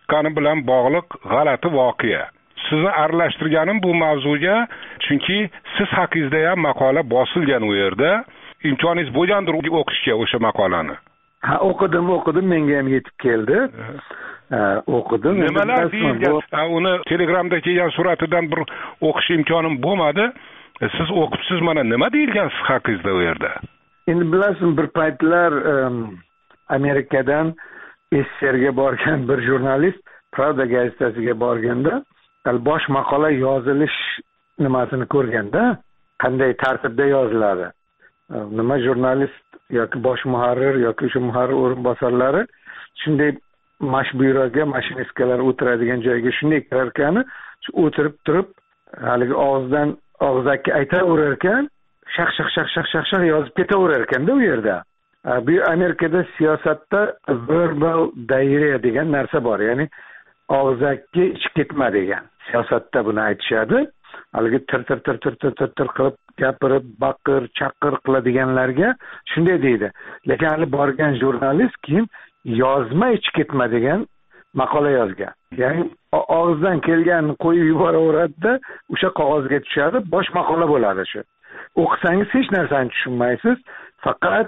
chiqqani bilan bog'liq g'alati voqea. Sizni aralashtirganim bu mavzuga, chunki siz haqingizda ham maqola bosilgan u yerda. Imkoningiz bo'lgandir o'qishga o'sha maqolani.
Ha, o'qidim, menga ham yetib keldi. O'qidim.
Nimalar deyilgan? Uni Telegramda kelgan suratidan bir o'qish imkonim bo'lmadi. Siz o'qibsiz, mana nima deyilgan siz haqingizda u yerda?
Endi bilasizmi, bir paytlar Amerikadan SSRga borgan bir jurnalist Pravda gazetasiga borganda, bosh maqola yozilish nimasini ko'rganda, qanday tartibda yoziladi. Nima jurnalist yoki bosh muharrir yoki o'sha muharrir o'rinbosarlari shunday mashbuyraga, mashinistkalar o'tiradigan joyga shunday kirar ekan, o'tirib turib haligi og'zaki aytaverar ekan, shaq yozib ketaverar ekanda u yerda. Bu Amerikada siyosatda verbal diarrhea degan narsa bor, ya'ni og'zaki ichib ketma degan. Siyosatda buni aytishadi. Haligi tir qilib gapirib, baqir, chaqir qiladiganlarga shunday deydi. Lekin hali borgan jurnalist keyin yozma ichib ketma degan maqola yozgan. Ya'ni og'izdan kelganini qo'yib yuboraveradi-da, o'sha qog'ozga tushadi, bosh maqola bo'ladi shu. O'qisangiz hech narsani tushunmaysiz, faqat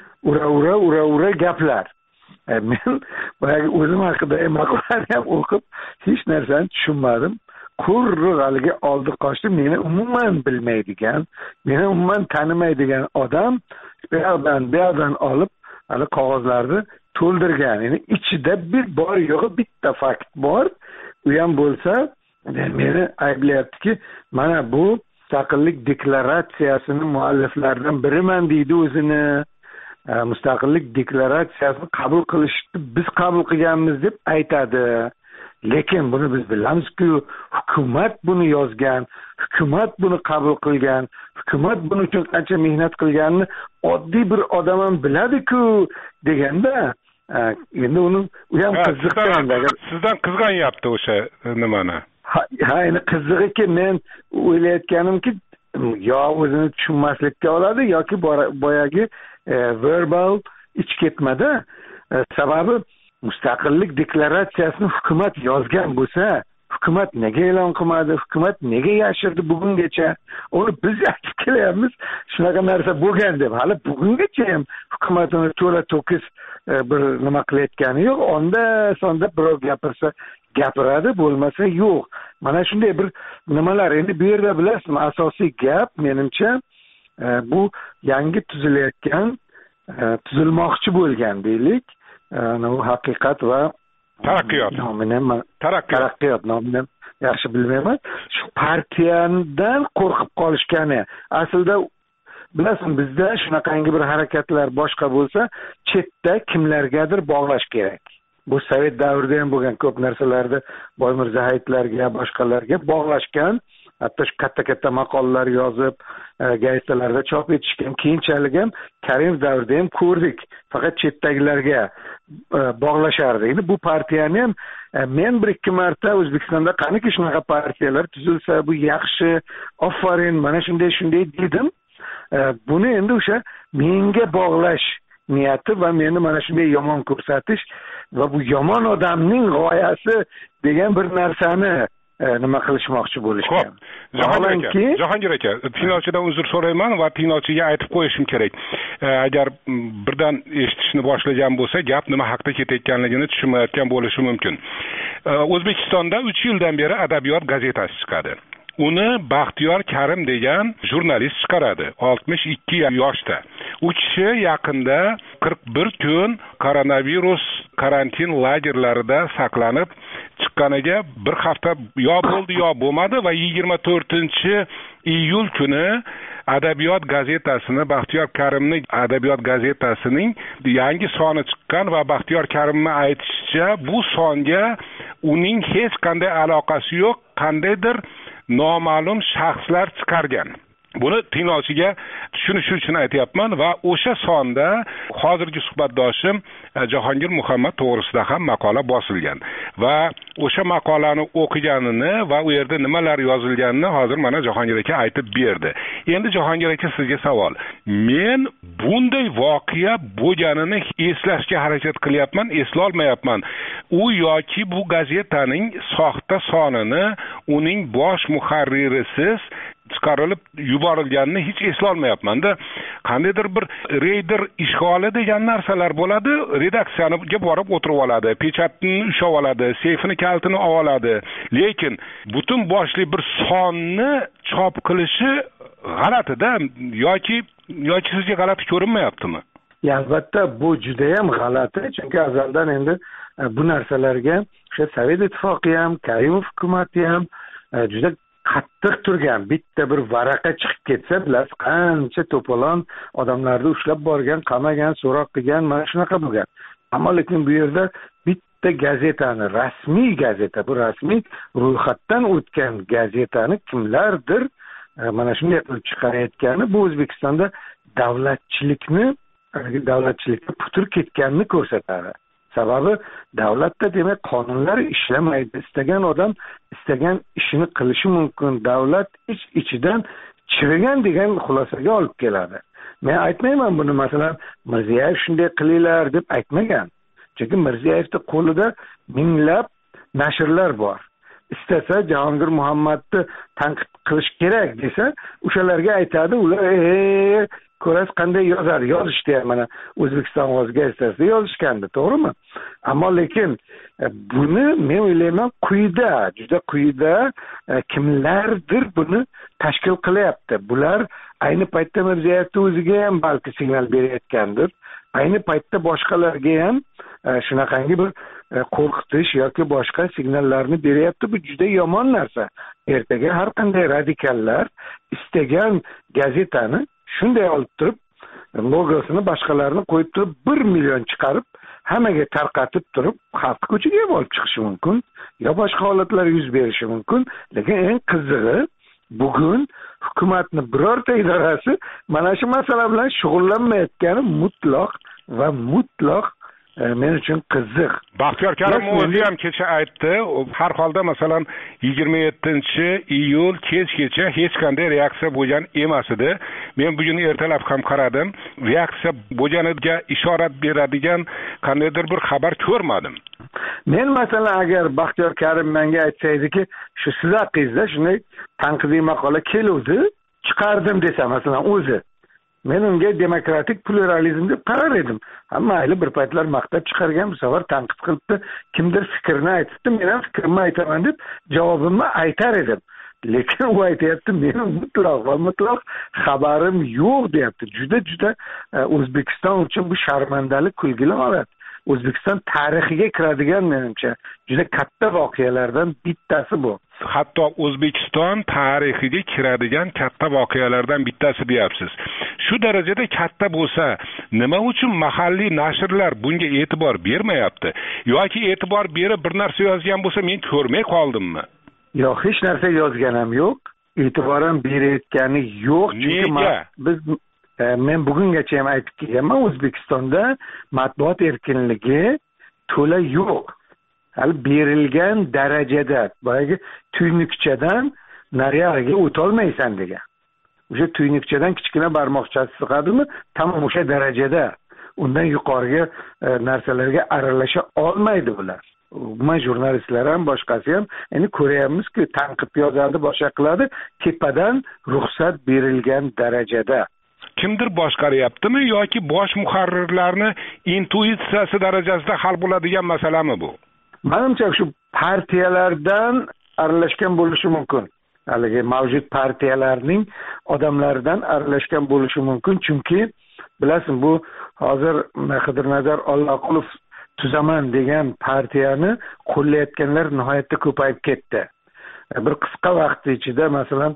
ura gaplar. Men boyagi o'zim haqida maqolani ham o'qib hech narsani tushunmadim. Qurruq haligi oldi qochdi, meni umuman bilmaydigan, meni umuman tanimaydigan odam bu yoqdan olib hali qog'ozlarni to'ldirgan. Ya'ni ichida bir bor yo'g'i bitta fakt bor. U ham bo'lsa, meni ayblayaptiki, mana bu mustaqillik deklaratsiyasini mualliflaridan biriman deydi o'zini. Mustaqillik deklaratsiyasini qabul qilishni biz qabul qilganmiz deb aytadi. Lekin buni biz bilamiz-ku, hukumat buni yozgan, hukumat buni qabul qilgan, hukumat buning uchun qancha mehnat qilganini oddiy bir odam ham biladi-ku deganda, endi uni u ham qiziqgan.
Sizdan qizg'anyapti o'sha nimani?
Ha, endi qizig'iki, men o'ylayotganimki, yo o'zini tushunmaslikka oladi yoki boyagi verbal ich ketmada. Sababi mustaqillik deklaratsiyasini hukumat yozgan bo'lsa, hukumat nega e'lon qilmadi, hukumat nega yashirdi bugungacha? Uni biz aytib kelyapmiz, shunaqa narsa bo'lgan deb. Hali bugungacha ham hukumat uni to'la to'kis bir nima qilayotgani yo'q. Onda sonda birov gapirsa gapiradi, bo'lmasa yo'q. Mana shunday bir nimalar. Endi bu yerda bilasizmi, asosiy gap menimcha bu yangi tuzilayotgan, tuzilmoqchi bo'lgan deylik, bu haqiqat va
taraqqiyot
nomini yaxshi bilmayman. Shu partiyadan qo'rqib qolishgani. Aslida bilasizmi, bizda shunaqangi bir harakatlar boshqa bo'lsa, chetda kimlargadir bog'lash kerak. Bu Sovet davrida ham bo'lgan ko'p narsalarda Boymirzaevlarga, boshqalarga bog'lashgan. Hatto shu katta maqolalar yozib, gazetalarda chop etishgan. Keyinchalik ham Karimov davrida ham ko'rdik. Faqat chetdagilarga bog'lashardi. Endi bu partiyani ham men bir ikki marta O'zbekistonda qaniki shunaqa partiyalar tuzilsa, bu yaxshi, ofarin, mana shunday dedim. Buni endi o'sha menga bog'lash niyati va meni mana shunday yomon ko'rsatish va bu yomon odamning g'oyasi degan bir narsani nima qilishmoqchi bo'lishgan.
Jahongir aka, tinglovchidan uzr so'rayman va tinglovchiga aytib qo'yishim kerak. Agar birdan eshitishni boshlagan bo'lsa, gap nima haqida ketayotganligini tushunmayotgan bo'lishi mumkin. O'zbekistonda 3 yildan beri Adabiyot gazetasi chiqadi. Uni Baxtiyor Karim degan jurnalist chiqaradi, 62 yoshda. U kishi yaqinda 41 kun koronavirus karantin lagerlarida saqlanib chiqqaniga bir hafta yo bo'ldi yo bo'lmadi va 24-iyul kuni Adabiyot gazetasini, Baxtiyor Karimning Adabiyot gazetasining yangi soni chiqqan va Baxtiyor Karimning aytishicha bu songa uning hech qanday aloqasi yo'q, qandaydir noma'lum shaxslar chiqargan. Buni tinglovchiga tushunishi uchun aytyapman va o'sha sonda hozirgi suhbatdoshim Jahongir Muhammad to'g'risida ham maqola bosilgan va o'sha maqolani o'qiganini va u yerda nimalar yozilganini hozir mana Jahongir aka aytib berdi. Endi Jahongir aka, sizga savol. Men bunday voqea bo'lganini eslashga harakat qilyapman, eslolmayapman. u yoki bu gazetaning soxta sonini uning bosh muharririsiz chiqarilib yuborilganini hech eslolmayapman-da. Qandaydir bir reyder ishg'oli degan narsalar bo'ladi, redaksiyaniga borib o'tirib oladi, pechatni ushlab oladi, seyfini kaltini oladi. Lekin butun boshli bir sonni chop qilishi g'alati-da, yoki sizga g'alati ko'rinmayaptimi?
Albatta bu juda ham g'alati, chunki azaldan endi bu narsalarga o'sha Sovet ittifoqi ham, Karimov hukumati ham juda qattiq turgan. Bitta bir varaqa chiqib ketsa, bilasiz, qancha to'polon odamlarni ushlab borgan, qamagan, so'roq qilgan, mana shunaqa bo'lgan. Ammo lekin bu yerda bitta gazetani, rasmiy gazeta, bu rasmiy ro'yxatdan o'tgan gazetani kimlardir mana shunday qilib chiqarayotgani bu O'zbekistonda davlatchilikka putur ketganini ko'rsatadi. Sababi davlatda demak qonunlar ishlamaydi. Istagan odam istagan ishini qilishi mumkin. Davlat ichidan chirigan degan xulosaga olib keladi. Men aytmayman buni, masalan, Mirziyoyev shunday qilinglar deb aytmagan. Chunki Mirziyoyevning qo'lida minglab nashrlar bor. Istasa Jahongir Muhammadni tanqid qilish kerak desa, o'shalarga aytadi, ular ko'rasiz qanday yozishdi ham, mana O'zbekiston Ovoz gazetasida yozishgandi, to'g'rimi? Ammo lekin buni men o'ylayman juda quyida kimlardir buni tashkil qilyapti. Bular ayni paytda Mirziyoyevning o'ziga ham balki signal berayotgandir. Ayni paytda boshqalarga ham shunaqangi bir qo'rqitish yoki boshqa signallarni beryapti. Bu juda yomon narsa. Ertaga har qanday radikallar istagan gazetani shunday olib turib, logosini boshqalarni qo'yib turib 1 million chiqarib, hammaga tarqatib turib, xalq ko'chaga ham olib chiqishi mumkin, yo boshqa holatlar yuz berishi mumkin. Lekin eng qizig'i, bugun hukumatning birorta idorasi mana shu masala bilan shug'ullanmayotgani mutlaq men uchun qiziq.
Baxtiyor Karimov o'zi ham kecha aytdi, har holda masalan 27-iyul kechgacha hech qanday reaksiya bo'lgan emas edi. Men bugun ertalab ham qaradim, reaksiya bo'lganiga ishorat beradigan qandaydir bir xabar ko'rmadim.
Men masalan agar Baxtiyor Karim menga aytsaydi-ki, shu siz haqingizda shunday tanqidiy maqola keluvdi, chiqardim desa masalan o'zi, men unga demokratik pluralizm deb qarar edim. Hamma mayli bir paytlar maqtab chiqargan, bu safar tanqid qilibdi, kimdir fikrini aytibdi, men ham fikrimni aytaman deb javobimni aytar edim. Lekin u aytayapti, mening mutlaq xabarim yo'q deyapti. Juda O'zbekiston uchun bu sharmandalik, kulgili holat. O'zbekiston tarixiga kiradigan, menimcha, juda katta voqealardan bittasi bu.
Hatto O'zbekiston tarixiga kiradigan katta voqealardan bittasi deyapsiz. Shu darajada katta bo'lsa, nima uchun mahalliy nashrlar bunga e'tibor bermayapti? Yoki e'tibor berib bir narsa yozgan bo'lsa, men ko'rmay qoldimmi?
Yo'q, hech narsa yozgan ham yo'q. E'tibor ham berayotgani yo'q. Chunki men bugungacha ham aytib kelganman, O'zbekistonda matbuot erkinligi to'la yo'q. Hali berilgan darajada, boyagi tuynukchadan nariyog'iga o'tolmaysan degan. O'sha tuynukchadan kichkina barmoqchasi sig'adimi, tamom o'sha darajada. Undan yuqoriga narsalarga aralasha olmaydi bular. Umuman jurnalistlar ham, boshqasi ham, endi ko'ryapmizki, tanqid yozadi, boshqa qiladi, tepadan ruxsat berilgan darajada.
Kimdir boshqaryaptimi yoki bosh muharrirlarni intuitsiyasi darajasida hal bo'ladigan masalami bu?
Menimcha shu partiyalardan aralashgan bo'lishi mumkin. Haligi mavjud partiyalarning odamlaridan aralashgan bo'lishi mumkin, chunki bilasizmi, bu hozir Xidirnazar Alloqulov tuzaman degan partiyani qo'llayotganlar nihoyatda ko'payib ketdi. Bir qisqa vaqt ichida masalan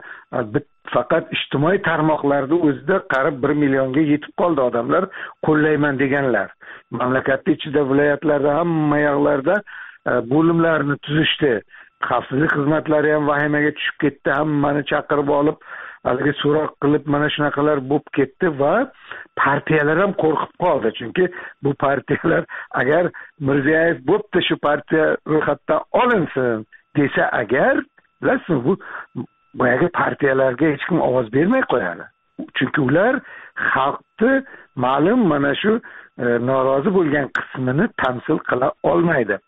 faqat ijtimoiy tarmoqlarda o'zida qarib 1 millionga yetib qoldi odamlar qo'llayman deganlar. Mamlakatning ichida, viloyatlarda, hamma yoqlarda bo'limlarni tuzishdi. Xavfsizlik xizmatlari ham vahimaga tushib ketdi, hammani chaqirib olib, haligi so'roq qilib mana shunaqalar bo'lib ketdi va partiyalar ham qo'rqib qoldi. Chunki bu partiyalar agar Mirziyoyev bo'pti, shu partiya ro'yxatdan olinsin desa agar, bilasizmi, bu boyagi partiyalarga hech kim ovoz bermay qo'yadi. Chunki ular xalqni ma'lum mana shu norozi bo'lgan qismini tamsil qila olmaydi.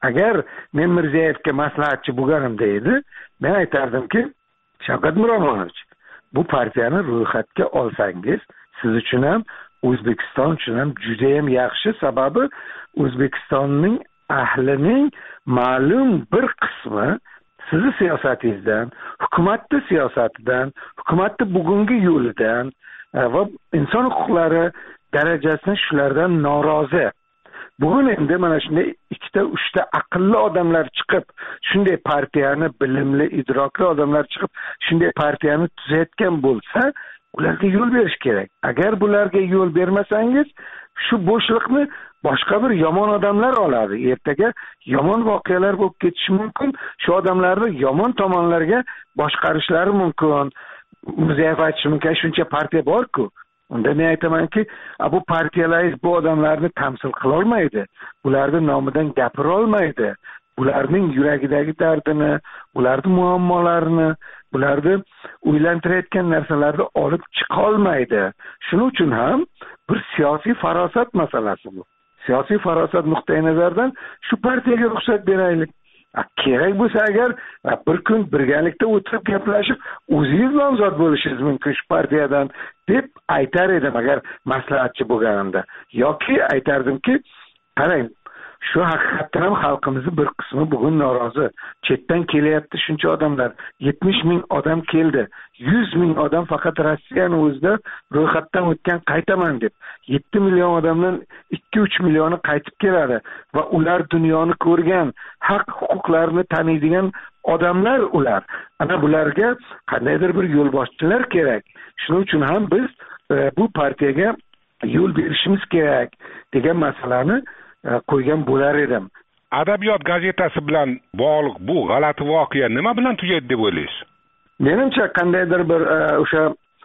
agar men Mirzayevga maslahatchi bo'lganimda edi, men aytardimki, Shavkat Miromonovich, bu partiyani ro'yxatga olsangiz, siz uchun ham, O'zbekiston uchun ham juda ham yaxshi, sababi O'zbekistonning ahlining ma'lum bir qismi sizni siyosatingizdan, hukumatning siyosatidan, hukumatning bugungi yo'lidan va inson huquqlari darajasidan shulardan norozi. Bugun endi mana shunday 2-3 aqlli odamlar chiqib, shunday partiyani bilimli, idrokli odamlar chiqib, shunday partiyani tuzayotgan bo'lsa, ularga yo'l berish kerak. Agar bularga yo'l bermasangiz, shu bo'shliqni boshqa bir yomon odamlar oladi. Ertaga yomon voqealar bo'lib ketishi mumkin. Shu odamlarni yomon tomonlarga boshqarishlari mumkin. Mirziyoyev aytishi mumkin, shuncha partiya bor-ku. Unda men aytamanki, bu partiyalar bu odamlarni tamsil qila olmaydi. Ularning nomidan gapira olmaydi. Ularning yuragidagi dardini, ularning muammolarini, ularni o'ylantirayotgan narsalarni olib chiqa olmaydi. Shuning uchun ham bir siyosiy farosat masalasi bu. Siyosiy farosat nuqtai nazaridan shu partiyaga ruxsat beraylik. Kerak bo'lsa agar bir kun birgalikda o'tirib gaplashib, o'zingiz nomzod bo'lishingiz mumkin shu partiyadan deb aytar edim agar maslahatchi bo'lganimda. Yoki aytardimki, qarang, shu haqiqatdan ham xalqimizning bir qismi bugun norozi. Chetdan kelyapti shuncha odamlar. 70 ming odam keldi. 100 ming odam faqat Rossiyaning o'zida ro'yxatdan o'tgan qaytaman deb. 7 million odamdan 2-3 millioni qaytib keladi va ular dunyoni ko'rgan, haq huquqlarini taniydigan odamlar ular. Ana bularga qandaydir bir yo'lboshchilar kerak. Shuning uchun ham biz bu partiyaga yo'l berishimiz kerak degan masalani qo'ygan bo'lar edim.
Adabiyot gazetasi bilan bog'liq bu g'alati voqea nima bilan tugaydi deb o'ylaysiz?
Menimcha qandaydir bir o'sha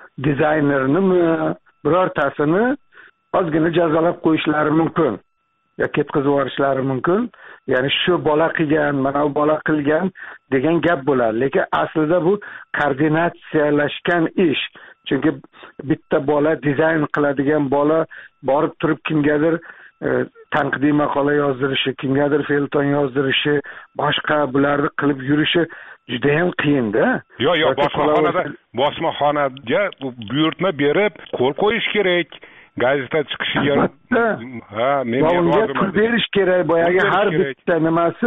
dizaynerni birortasini ozgina jazolab qo'yishlari mumkin. Ya ketkazib yuborishlari mumkin. Ya'ni shu bola qilgan, mana bu bola qilgan degan gap bo'ladi. Lekin aslida bu koordinatsiyalashgan ish. Chunki bitta bola dizayn qiladigan bola borib turib kimgadir tanqidiy maqola yozdirishi, kimgadir felton yozdirishi, boshqa bularni qilib yurishi juda ham qiyin-da.
Yo'q, bosmaxonaga buyurtma berib, qo'l qo'yish kerak. Gazeta chiqishiga
unga pul berish kerak. Boyagi har bitta nimasi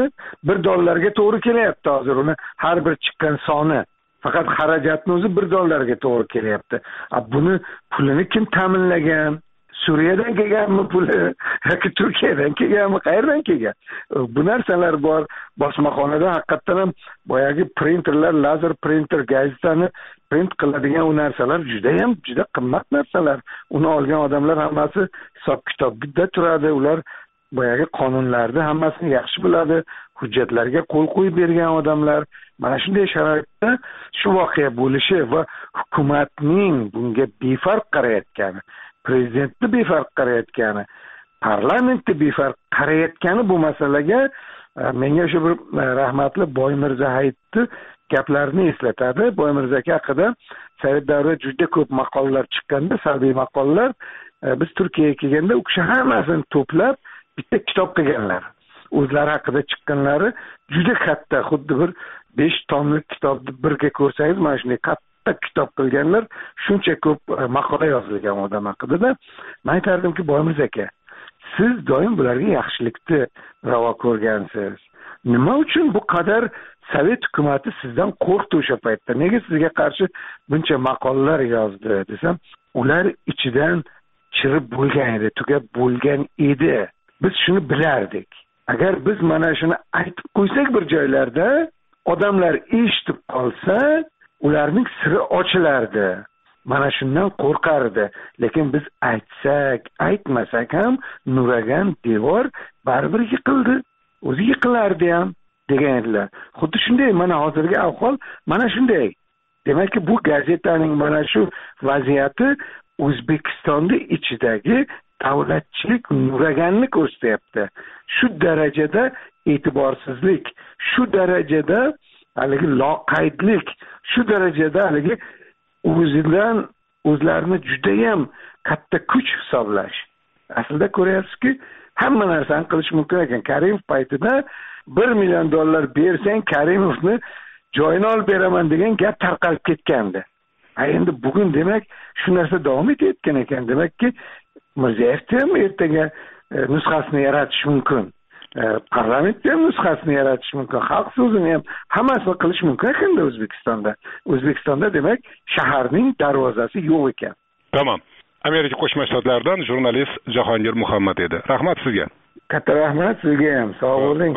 $1 to'g'ri kelyapti hozir. Uni har bir chiqqan soni faqat xarajatni o'zi $1 to'g'ri kelyapti. Buni pulini kim ta'minlagan? Suriyadan kelganmi puli yoki Turkiyadan kelganmi, qayerdan kelgan? Bu narsalar bor. Bosmaxonada haqiqatan ham boyagi printerlar, lazer printer, gazetani print qiladigan u narsalar juda qimmat narsalar. Uni olgan odamlar hammasi hisob-kitobda turadi. Ular boyagi qonunlarni hammasini yaxshi biladi. Hujjatlarga qo'l qo'yib bergan odamlar. Mana shunday sharoitda shu voqea bo'lishi va hukumatning bunga befarq qarayotgani, prezidentni befarq qarayotgani, parlamentni befarq qarayotgani bu masalaga menga o'sha bir rahmatli Boymirza Hayitni gaplarini eslatadi. Boymirza aka haqida Sovet davrida juda ko'p maqolalar chiqqanda, salbiy maqolalar, biz Turkiyaga kelganda u kishi hammasini to'plab bitta kitob qilganlar. O'zlari haqida chiqqanlari juda katta, xuddi bir 5 tomlik kitobni birga ko'rsangiz, mana shunday katta kitob qilganlar, shuncha ko'p maqola yozilgan odam haqida. Men aytardimki, Boymirza aka, siz doim bularga yaxshilikni ravo ko'rgansiz. Nima uchun bu qadar Sovet hukumati sizdan qo'rqdi o'sha paytda? Nega sizga qarshi buncha maqolalar yozdi desam, ular ichidan chirib bo'lgan edi, tugab bo'lgan edi. Biz shuni bilardik. Agar biz mana shuni aytib qo'ysak bir joylarda, odamlar eshitib qolsa, ularning siri ochilardi. Mana shundan qo'rqardi. Lekin biz aytsak, aytmasak ham nuragan devor baribir yiqildi. O'zi yiqilardi ham degan edilar. Xuddi shunday, mana hozirgi ahvol mana shunday. Demakki, bu gazetaning mana shu vaziyati O'zbekistonning ichidagi davlatchilik nuraganini ko'rsatyapti. Shu darajada e'tiborsizlik, shu darajada haligi loqaydlik, shu darajada haligi o'zlarini juda ham katta kuch hisoblash. Aslida ko'ryapsizki, hamma narsani qilish mumkin ekan. Karimov paytida $1 million bersang Karimovni joyini olib beraman degan gap tarqalib ketgandi. Endi bugun demak shu narsa davom etayotgan ekan. Demakki Mirziyoyev ham ertaga nusxasini yaratish mumkin. Parlamentda ham nusxasini yaratish mumkin. Xalq so'zini ham hammasini qilish mumkin ekanda O'zbekistonda. O'zbekistonda demak shaharning darvozasi yo'q ekan.
Tamam. Amerika Qo'shma Shtatlaridan jurnalist Jahongir Muhammad edi. Rahmat sizga.
Katta rahmat sizga ham. Sog' bo'ling.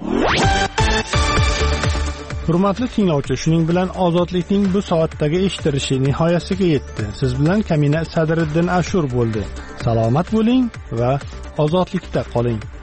Hurmatli tinglovchi, shuning bilan ozodlikning bu soatdagi eshittirishi nihoyasiga yetdi. Siz bilan Kamina Sadriddin Ashur bo'ldi. Salomat bo'ling va ozodlikda qoling.